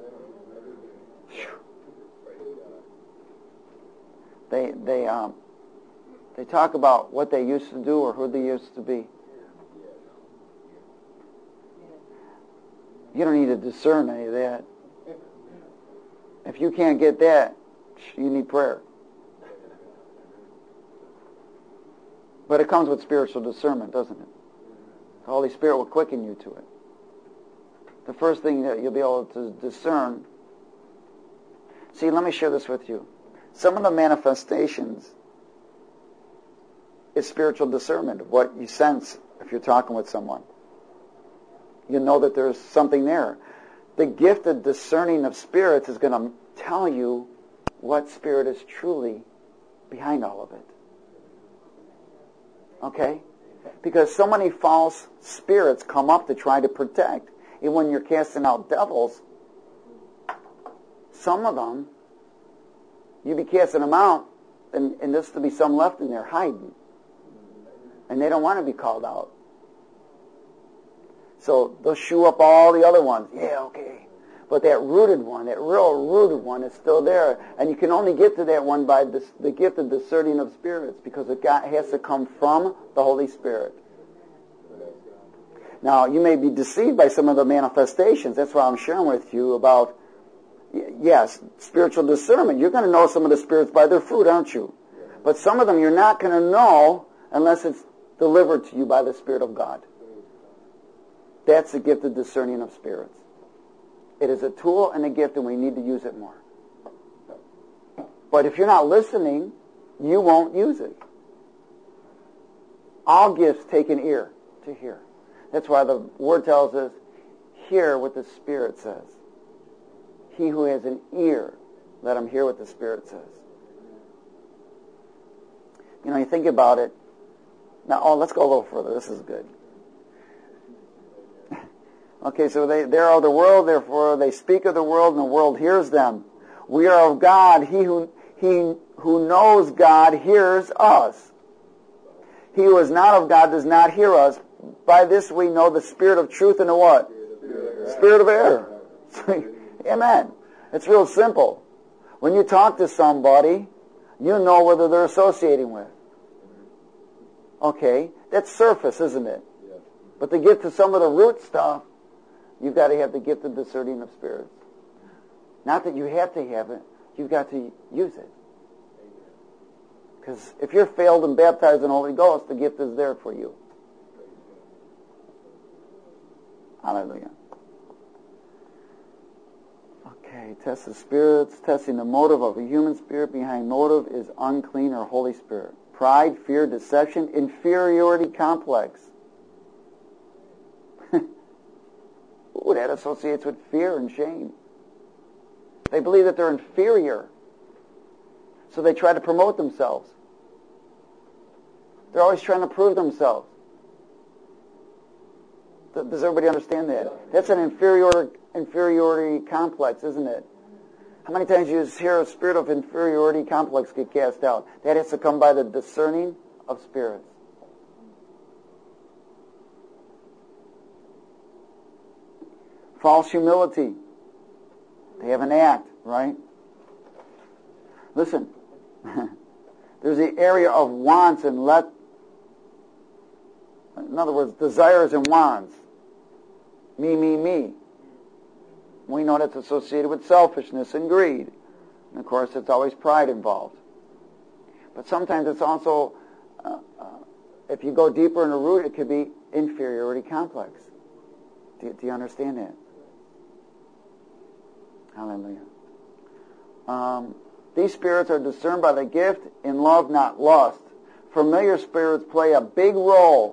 They they um they talk about what they used to do or who they used to be. You don't need to discern any of that. If you can't get that, you need prayer. But it comes with spiritual discernment, doesn't it? The Holy Spirit will quicken you to it. The first thing that you'll be able to discern. See, let me share this with you. Some of the manifestations is spiritual discernment of what you sense if you're talking with someone. You know that there's something there. The gift of discerning of spirits is going to tell you what spirit is truly behind all of it. Okay? Because so many false spirits come up to try to protect. And when you're casting out devils, some of them, you be casting them out, and, and there's to be some left in there hiding. And they don't want to be called out. So they'll shoo up all the other ones. Yeah, okay. But that rooted one, that real rooted one is still there. And you can only get to that one by this, the gift of discerning of spirits, because it got, has to come from the Holy Spirit. Now, you may be deceived by some of the manifestations. That's why I'm sharing with you about, yes, spiritual discernment. You're going to know some of the spirits by their fruit, aren't you? But some of them you're not going to know unless it's delivered to you by the Spirit of God. That's the gift of discerning of spirits. It is a tool and a gift, and we need to use it more. But if you're not listening, you won't use it. All gifts take an ear to hear. That's why the Word tells us, hear what the Spirit says. He who has an ear, let him hear what the Spirit says. You know, you think about it. Now, oh, let's go a little further. This is good. Okay, so they, they're of the world, therefore they speak of the world, and the world hears them. We are of God. He who, he who knows God hears us. He who is not of God does not hear us. By this we know the spirit of truth and the what? Spirit of error. Amen. It's real simple. When you talk to somebody, you know whether they're associating with. Okay, that's surface, isn't it? But to get to some of the root stuff, you've got to have the gift of discerning of spirits. Not that you have to have it, you've got to use it. Because if you're failed and baptized in the Holy Ghost, the gift is there for you. Hallelujah. Okay, test the spirits. Testing the motive of a human spirit behind motive is unclean or Holy Spirit. Pride, fear, deception, inferiority complex. Ooh, that associates with fear and shame. They believe that they're inferior, so they try to promote themselves. They're always trying to prove themselves. Does everybody understand that? That's an inferior, inferiority complex, isn't it? How many times do you hear a spirit of inferiority complex get cast out? That has to come by the discerning of spirits. False humility. They have an act, right? Listen, there's the area of wants and let, in other words, desires and wants. Me, me, me. We know that's associated with selfishness and greed. And of course, it's always pride involved. But sometimes it's also, uh, uh, if you go deeper in the root, it could be inferiority complex. Do you, do you understand that? Hallelujah. Um, these spirits are discerned by the gift in love, not lust. Familiar spirits play a big role,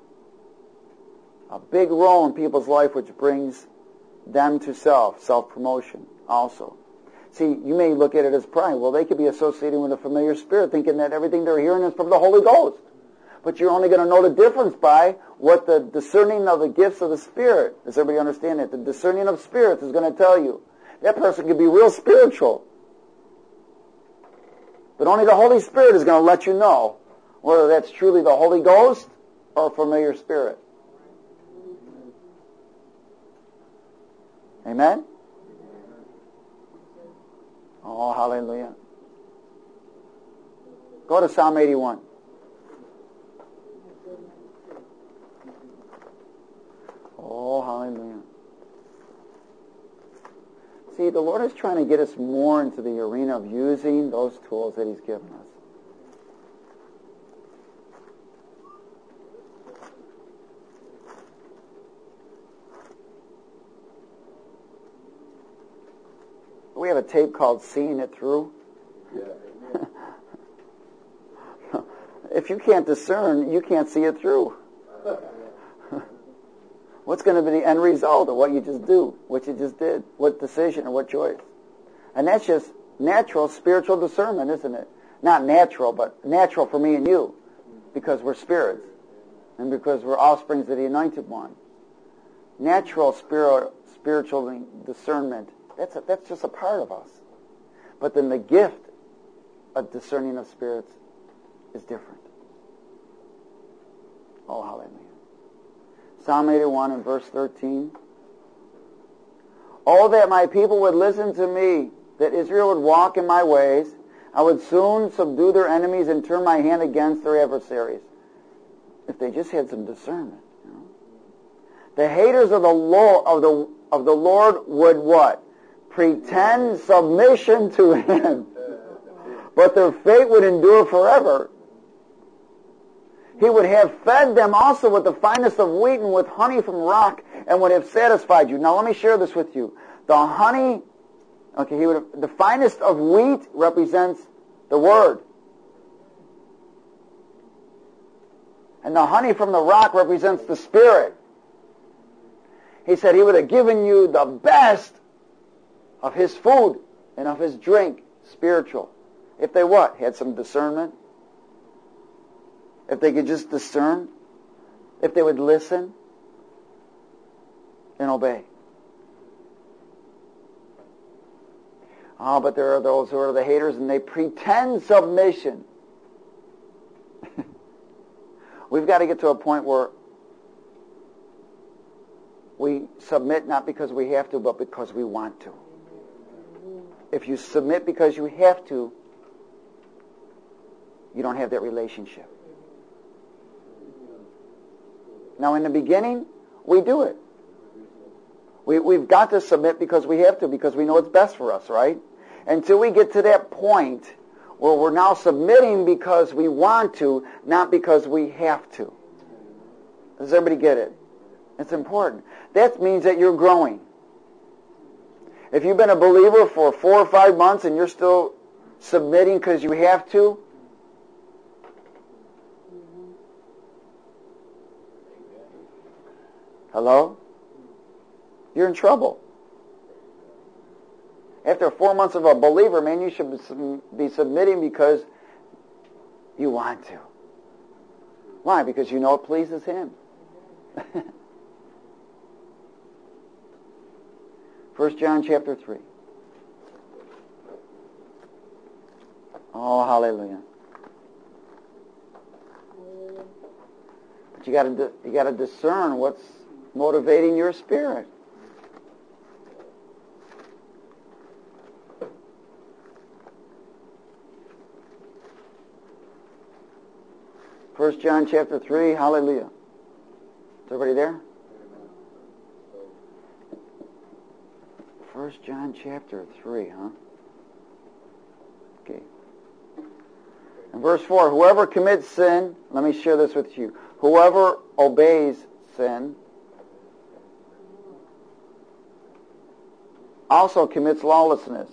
a big role in people's life, which brings them to self, self-promotion also. See, you may look at it as pride. Well, they could be associated with a familiar spirit, thinking that everything they're hearing is from the Holy Ghost. But you're only going to know the difference by what the discerning of the gifts of the Spirit. Does everybody understand that? The discerning of spirits is going to tell you. That person could be real spiritual. But only the Holy Spirit is going to let you know whether that's truly the Holy Ghost or a familiar spirit. Amen? Oh, hallelujah. Go to Psalm eighty-one. Oh, hallelujah. See, the Lord is trying to get us more into the arena of using those tools that He's given us. We have a tape called Seeing It Through. Yeah. If you can't discern, you can't see it through. What's going to be the end result of what you just do, what you just did, what decision or what choice? And that's just natural spiritual discernment, isn't it? Not natural, but natural for me and you, because we're spirits and because we're offsprings of the Anointed One. Natural spirit, spiritual discernment, that's, a, that's just a part of us. But then the gift of discerning of spirits is different. Oh, hallelujah. Psalm eighty-one and verse thirteen. Oh, that my people would listen to me, that Israel would walk in my ways. I would soon subdue their enemies and turn my hand against their adversaries. If they just had some discernment. You know? The haters of the Lord, of the, of the Lord would what? Pretend submission to Him. But their fate would endure forever. He would have fed them also with the finest of wheat and with honey from rock, and would have satisfied you. Now let me share this with you. The honey, okay, he would have, the finest of wheat represents the Word. And the honey from the rock represents the Spirit. He said He would have given you the best of His food and of His drink, spiritual. If they what? Had some discernment. If they could just discern, if they would listen and obey. Oh, but there are those who are the haters and they pretend submission. We've got to get to a point where we submit not because we have to, but because we want to. If you submit because you have to, you don't have that relationship. Now, in the beginning, we do it. We, we've got to submit because we have to, because we know it's best for us, right? Until we get to that point where we're now submitting because we want to, not because we have to. Does everybody get it? It's important. That means that you're growing. If you've been a believer for four or five months and you're still submitting because you have to, hello? You're in trouble. After four months of a believer, man, you should be submitting because you want to. Why? Because you know it pleases Him. First John chapter three. Oh, hallelujah. But you got to you got to discern what's motivating your spirit. First John chapter three, hallelujah. Is everybody there? First John chapter three, huh? Okay. In verse four, whoever commits sin, let me share this with you. Whoever obeys sin also commits lawlessness.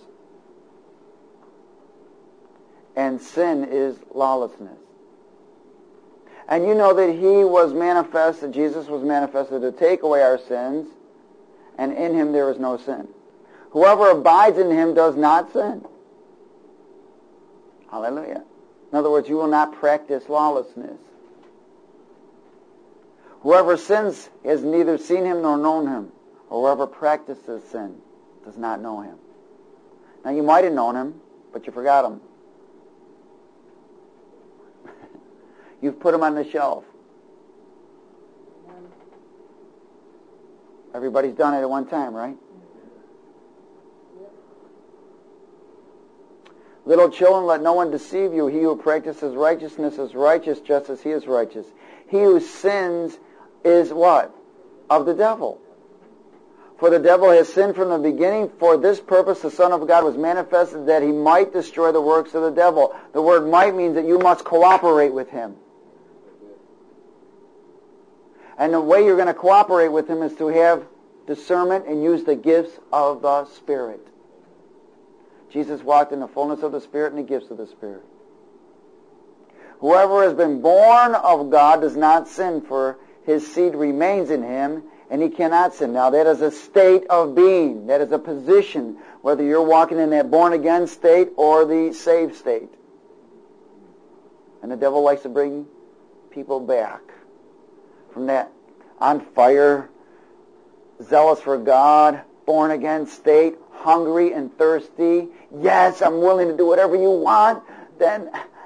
And sin is lawlessness. And you know that He was manifested, Jesus was manifested to take away our sins, and in Him there is no sin. Whoever abides in Him does not sin. Hallelujah. In other words, you will not practice lawlessness. Whoever sins has neither seen Him nor known Him. Whoever practices sin does not know Him. Now you might have known Him, but you forgot Him. You've put Him on the shelf. Everybody's done it at one time, right? Little children, let no one deceive you. He who practices righteousness is righteous just as he is righteous. He who sins is what? Of the devil. For the devil has sinned from the beginning. For this purpose the Son of God was manifested, that He might destroy the works of the devil. The word might means that you must cooperate with him. And the way you're going to cooperate with Him is to have discernment and use the gifts of the Spirit. Jesus walked in the fullness of the Spirit and the gifts of the Spirit. Whoever has been born of God does not sin, for his seed remains in him, and he cannot sin. Now, that is a state of being. That is a position, whether you're walking in that born-again state or the saved state. And the devil likes to bring people back from that on fire, zealous for God, born-again state, hungry and thirsty. Yes, I'm willing to do whatever you want. Then,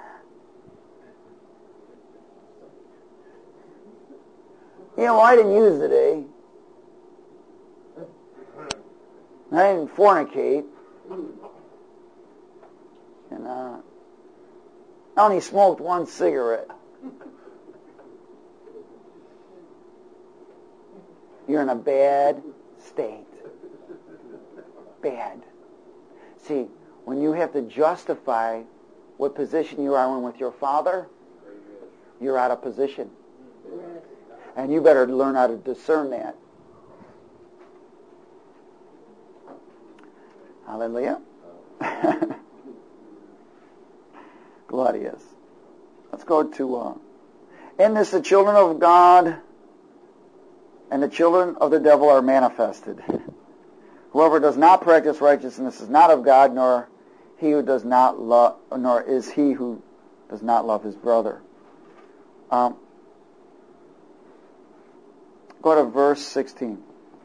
you know, I didn't use today. I didn't fornicate. And uh, I only smoked one cigarette. You're in a bad state. Bad. See, when you have to justify what position you are in with your Father, you're out of position. And you better learn how to discern that. Hallelujah. Glorious. Let's go to, uh, in this the children of God and the children of the devil are manifested. Whoever does not practice righteousness is not of God, nor he who does not love, nor is he who does not love his brother. Um, go to verse sixteen.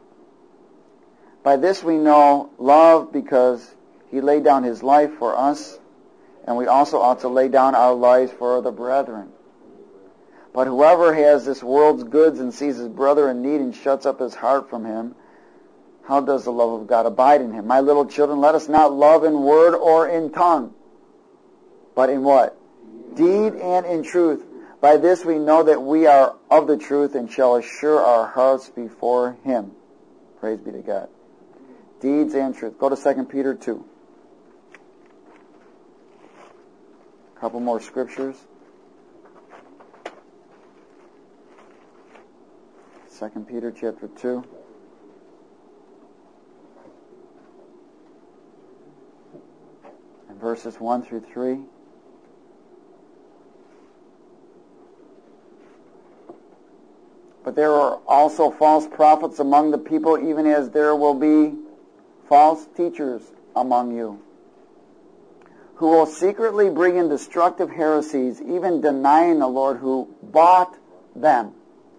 By this we know love, because he laid down his life for us, and we also ought to lay down our lives for the brethren. But whoever has this world's goods and sees his brother in need and shuts up his heart from him, how does the love of God abide in him? My little children, let us not love in word or in tongue, but in what? Deed and in truth. By this we know that we are of the truth and shall assure our hearts before him. Praise be to God. Deeds and truth. Go to Second Peter two. A couple more scriptures. Second Peter chapter two. And verses one through three. But there are also false prophets among the people, even as there will be false teachers among you, who will secretly bring in destructive heresies, even denying the Lord who bought them,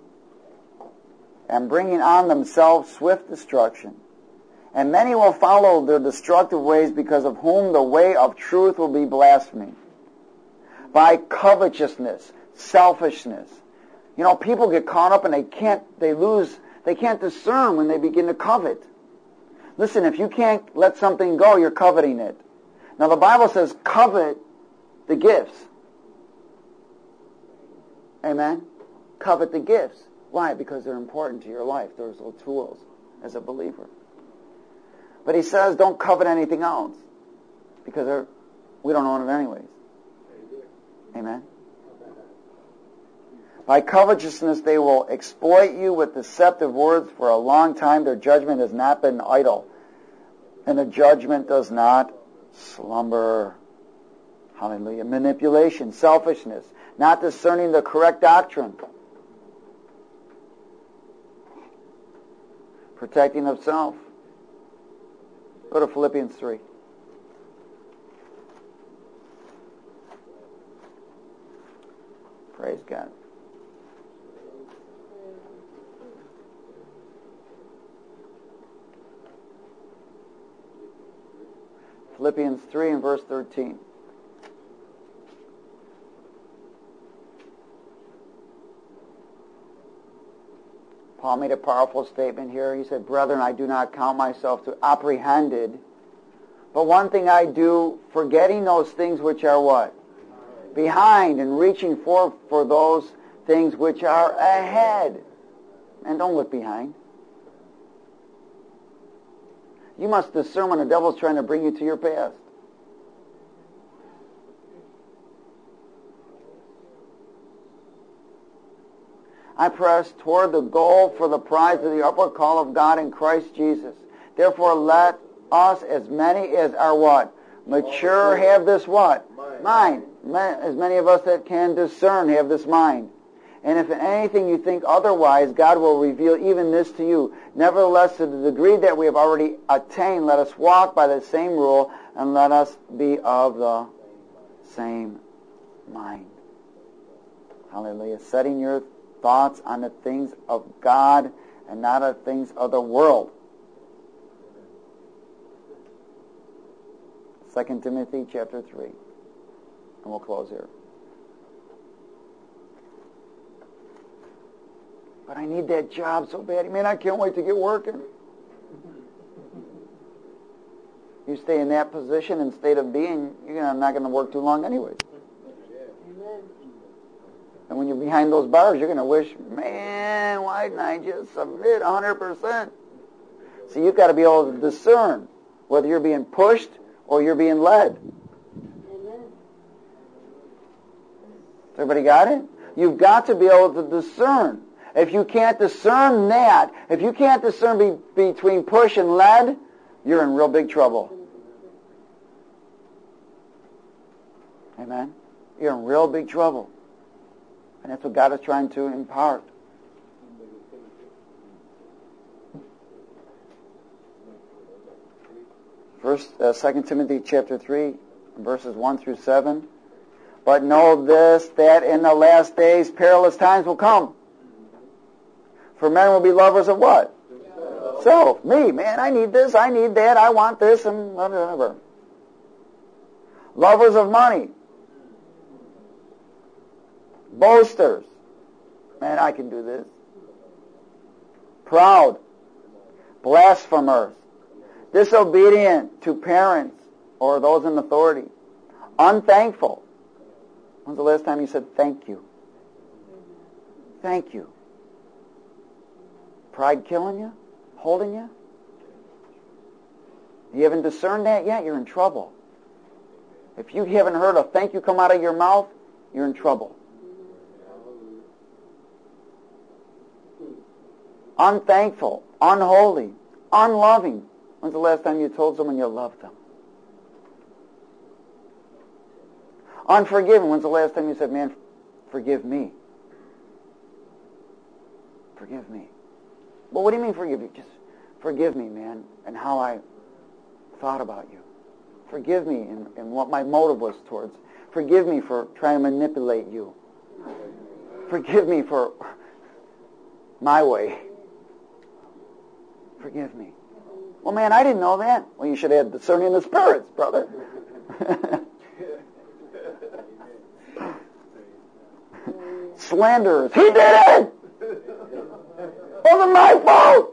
and bringing on themselves swift destruction. And many will follow their destructive ways, because of whom the way of truth will be blasphemed. By covetousness, selfishness. You know, people get caught up and they can't, they lose, they can't discern when they begin to covet. Listen, if you can't let something go, you're coveting it. Now the Bible says covet the gifts. Amen? Covet the gifts. Why? Because they're important to your life. Those little tools as a believer. But he says don't covet anything else, because we don't own it anyways. Amen? By covetousness they will exploit you with deceptive words. For a long time their judgment has not been idle, and the judgment does not slumber. Hallelujah. Manipulation, selfishness, not discerning the correct doctrine, protecting of self. Go to Philippians three. Praise God. Philippians three and verse thirteen. Paul made a powerful statement here. He said, "Brethren, I do not count myself to apprehended, but one thing I do, forgetting those things which are" what? "Behind, and reaching forth for those things which are ahead." And don't look behind. You must discern when the devil's trying to bring you to your past. I press toward the goal for the prize of the upward call of God in Christ Jesus. Therefore let us, as many as are what? Mature, have this what? Mind. Mind. As many of us that can discern have this mind. And if in anything you think otherwise, God will reveal even this to you. Nevertheless, to the degree that we have already attained, let us walk by the same rule, and let us be of the same mind. Hallelujah. Setting your thoughts on the things of God and not on things of the world. Second Timothy chapter three. And we'll close here. But I need that job so bad. Man, I can't wait to get working. You stay in that position and state of being, you're not going to work too long anyways. Amen. And when you're behind those bars, you're going to wish, man, why didn't I just submit one hundred percent? So you've got to be able to discern whether you're being pushed or you're being led. Amen. Everybody got it? You've got to be able to discern. If you can't discern that, if you can't discern be, between push and led, you're in real big trouble. Amen? You're in real big trouble. And that's what God is trying to impart. First, uh, Second Timothy chapter three, verses one through seven. But know this, that in the last days perilous times will come. For men will be lovers of what? Self. Self. Me, man, I need this, I need that, I want this, and whatever. Lovers of money. Boasters. Man, I can do this. Proud. Blasphemers. Disobedient to parents or those in authority. Unthankful. When's the last time you said thank you? Thank you. Pride killing you? Holding you? You haven't discerned that yet? You're in trouble. If you haven't heard a thank you come out of your mouth, you're in trouble. Unthankful, unholy, unloving. When's the last time you told someone you loved them? Unforgiving. When's the last time you said, man, forgive me? Forgive me. Well, what do you mean forgive you? Just forgive me, man, and how I thought about you. Forgive me in, in what my motive was towards. Forgive me for trying to manipulate you. Forgive me for my way. Forgive me. Well, man, I didn't know that. Well, you should have had discerning of the spirits, brother. Slanderers. He did it! It wasn't my fault!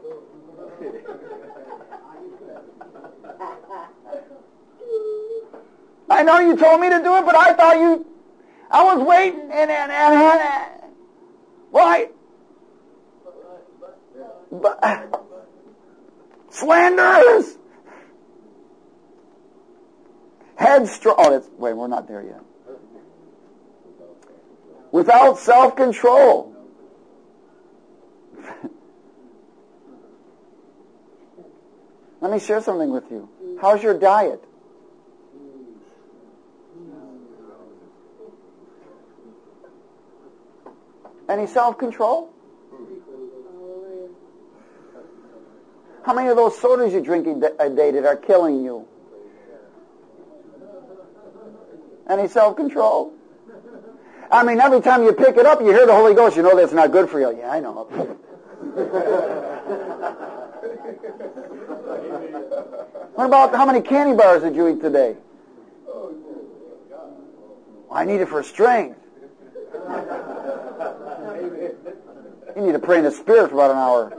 I know you told me to do it, but I thought you... I was waiting and... and, and, and well, I... But, slanderers! Headstrong... Oh, that's... Wait, we're not there yet. Without self-control. Let me share something with you. How's your diet? Any self-control? How many of those sodas you drink a day that are killing you? Any self-control? I mean, every time you pick it up, you hear the Holy Ghost. You know that's not good for you. Yeah, I know. What about how many candy bars did you eat today? I need it for strength. You need to pray in the Spirit for about an hour.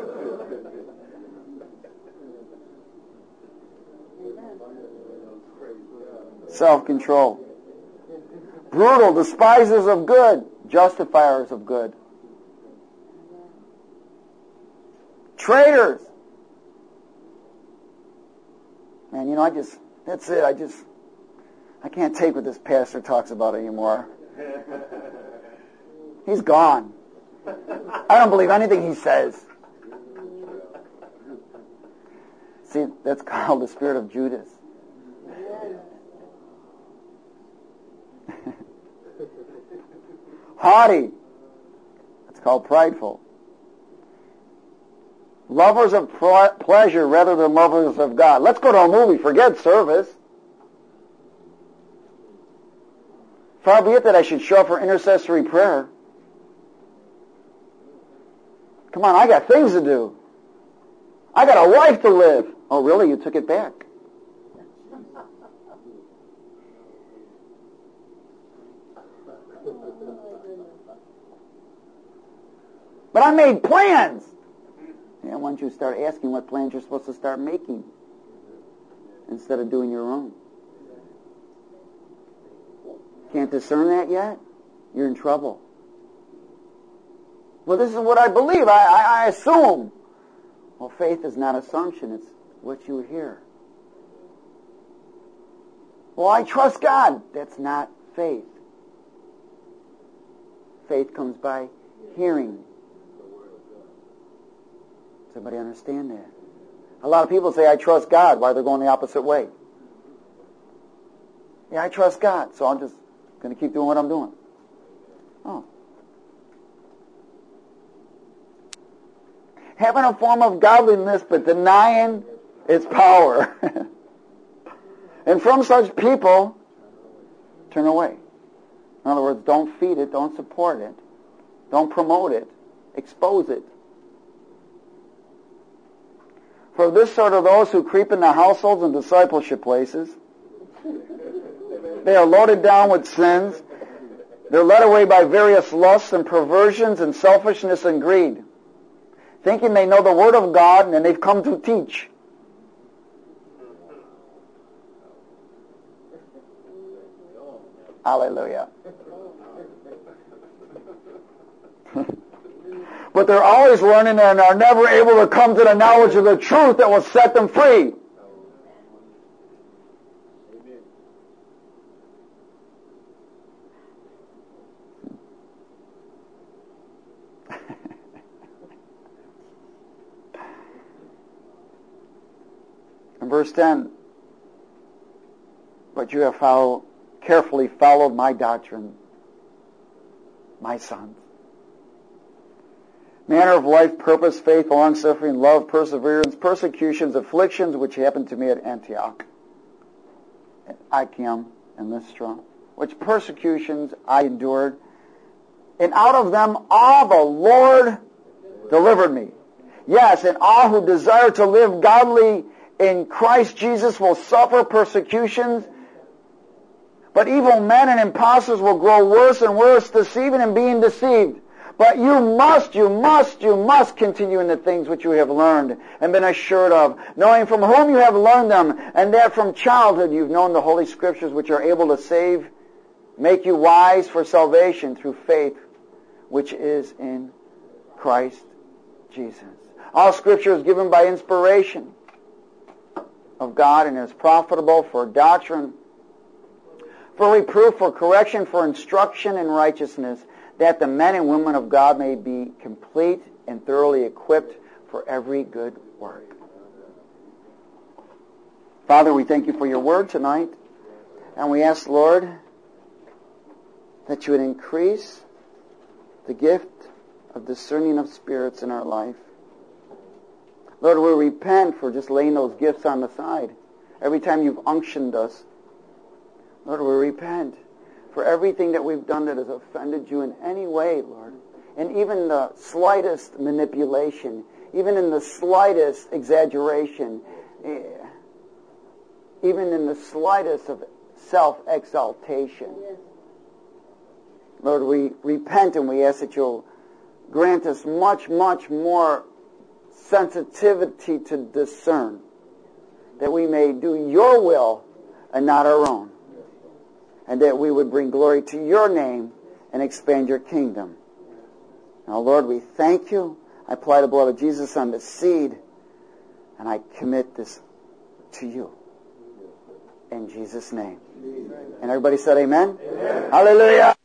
Self-control. Brutal, despisers of good, justifiers of good. Traitors. Man, you know, I just, that's it. I just, I can't take what this pastor talks about anymore. He's gone. I don't believe anything he says. See, that's called the spirit of Judas. Haughty. That's called prideful. Lovers of pl- pleasure rather than lovers of God. Let's go to a movie. Forget service. Far be it that I should show up for intercessory prayer. Come on, I got things to do. I got a life to live. Oh, really? You took it back. But I made plans. Yeah, why don't you start asking what plans you're supposed to start making instead of doing your own? Can't discern that yet? You're in trouble. Well, this is what I believe. I, I, I assume. Well, faith is not assumption. It's what you hear. Well, I trust God. That's not faith. Faith comes by hearing. Does everybody understand that? A lot of people say, I trust God, while they're going the opposite way. Yeah, I trust God, so I'm just going to keep doing what I'm doing. Oh. Having a form of godliness, but denying its power. And from such people, turn away. In other words, don't feed it, don't support it, don't promote it, expose it. For this sort of those who creep into households and discipleship places, they are loaded down with sins. They're led away by various lusts and perversions and selfishness and greed, thinking they know the Word of God and they've come to teach. Hallelujah. But they're always learning and are never able to come to the knowledge of the truth that will set them free. In verse ten, but you have follow, carefully followed my doctrine, my sons. Manner of life, purpose, faith, long-suffering, love, perseverance, persecutions, afflictions, which happened to me at Antioch. Iconium and Lystra, which persecutions I endured, and out of them all the Lord delivered me. Yes, and all who desire to live godly in Christ Jesus will suffer persecutions, but evil men and impostors will grow worse and worse, deceiving and being deceived. But you must, you must, you must continue in the things which you have learned and been assured of, knowing from whom you have learned them, and that from childhood you've known the Holy Scriptures, which are able to save, make you wise for salvation through faith, which is in Christ Jesus. All Scripture is given by inspiration of God and is profitable for doctrine, for reproof, for correction, for instruction in righteousness, that the men and women of God may be complete and thoroughly equipped for every good work. Father, we thank you for your word tonight, and we ask, Lord, that you would increase the gift of discerning of spirits in our life. Lord, we repent for just laying those gifts on the side. Every time you've unctioned us, Lord, we repent for everything that we've done that has offended you in any way, Lord. And even the slightest manipulation, even in the slightest exaggeration, even in the slightest of self-exaltation. Lord, we repent and we ask that you'll grant us much, much more sensitivity to discern, that we may do your will and not our own, and that we would bring glory to your name and expand your kingdom. Now, Lord, we thank you. I apply the blood of Jesus on the seed, and I commit this to you. In Jesus' name. Amen. And everybody said amen? Amen. Hallelujah.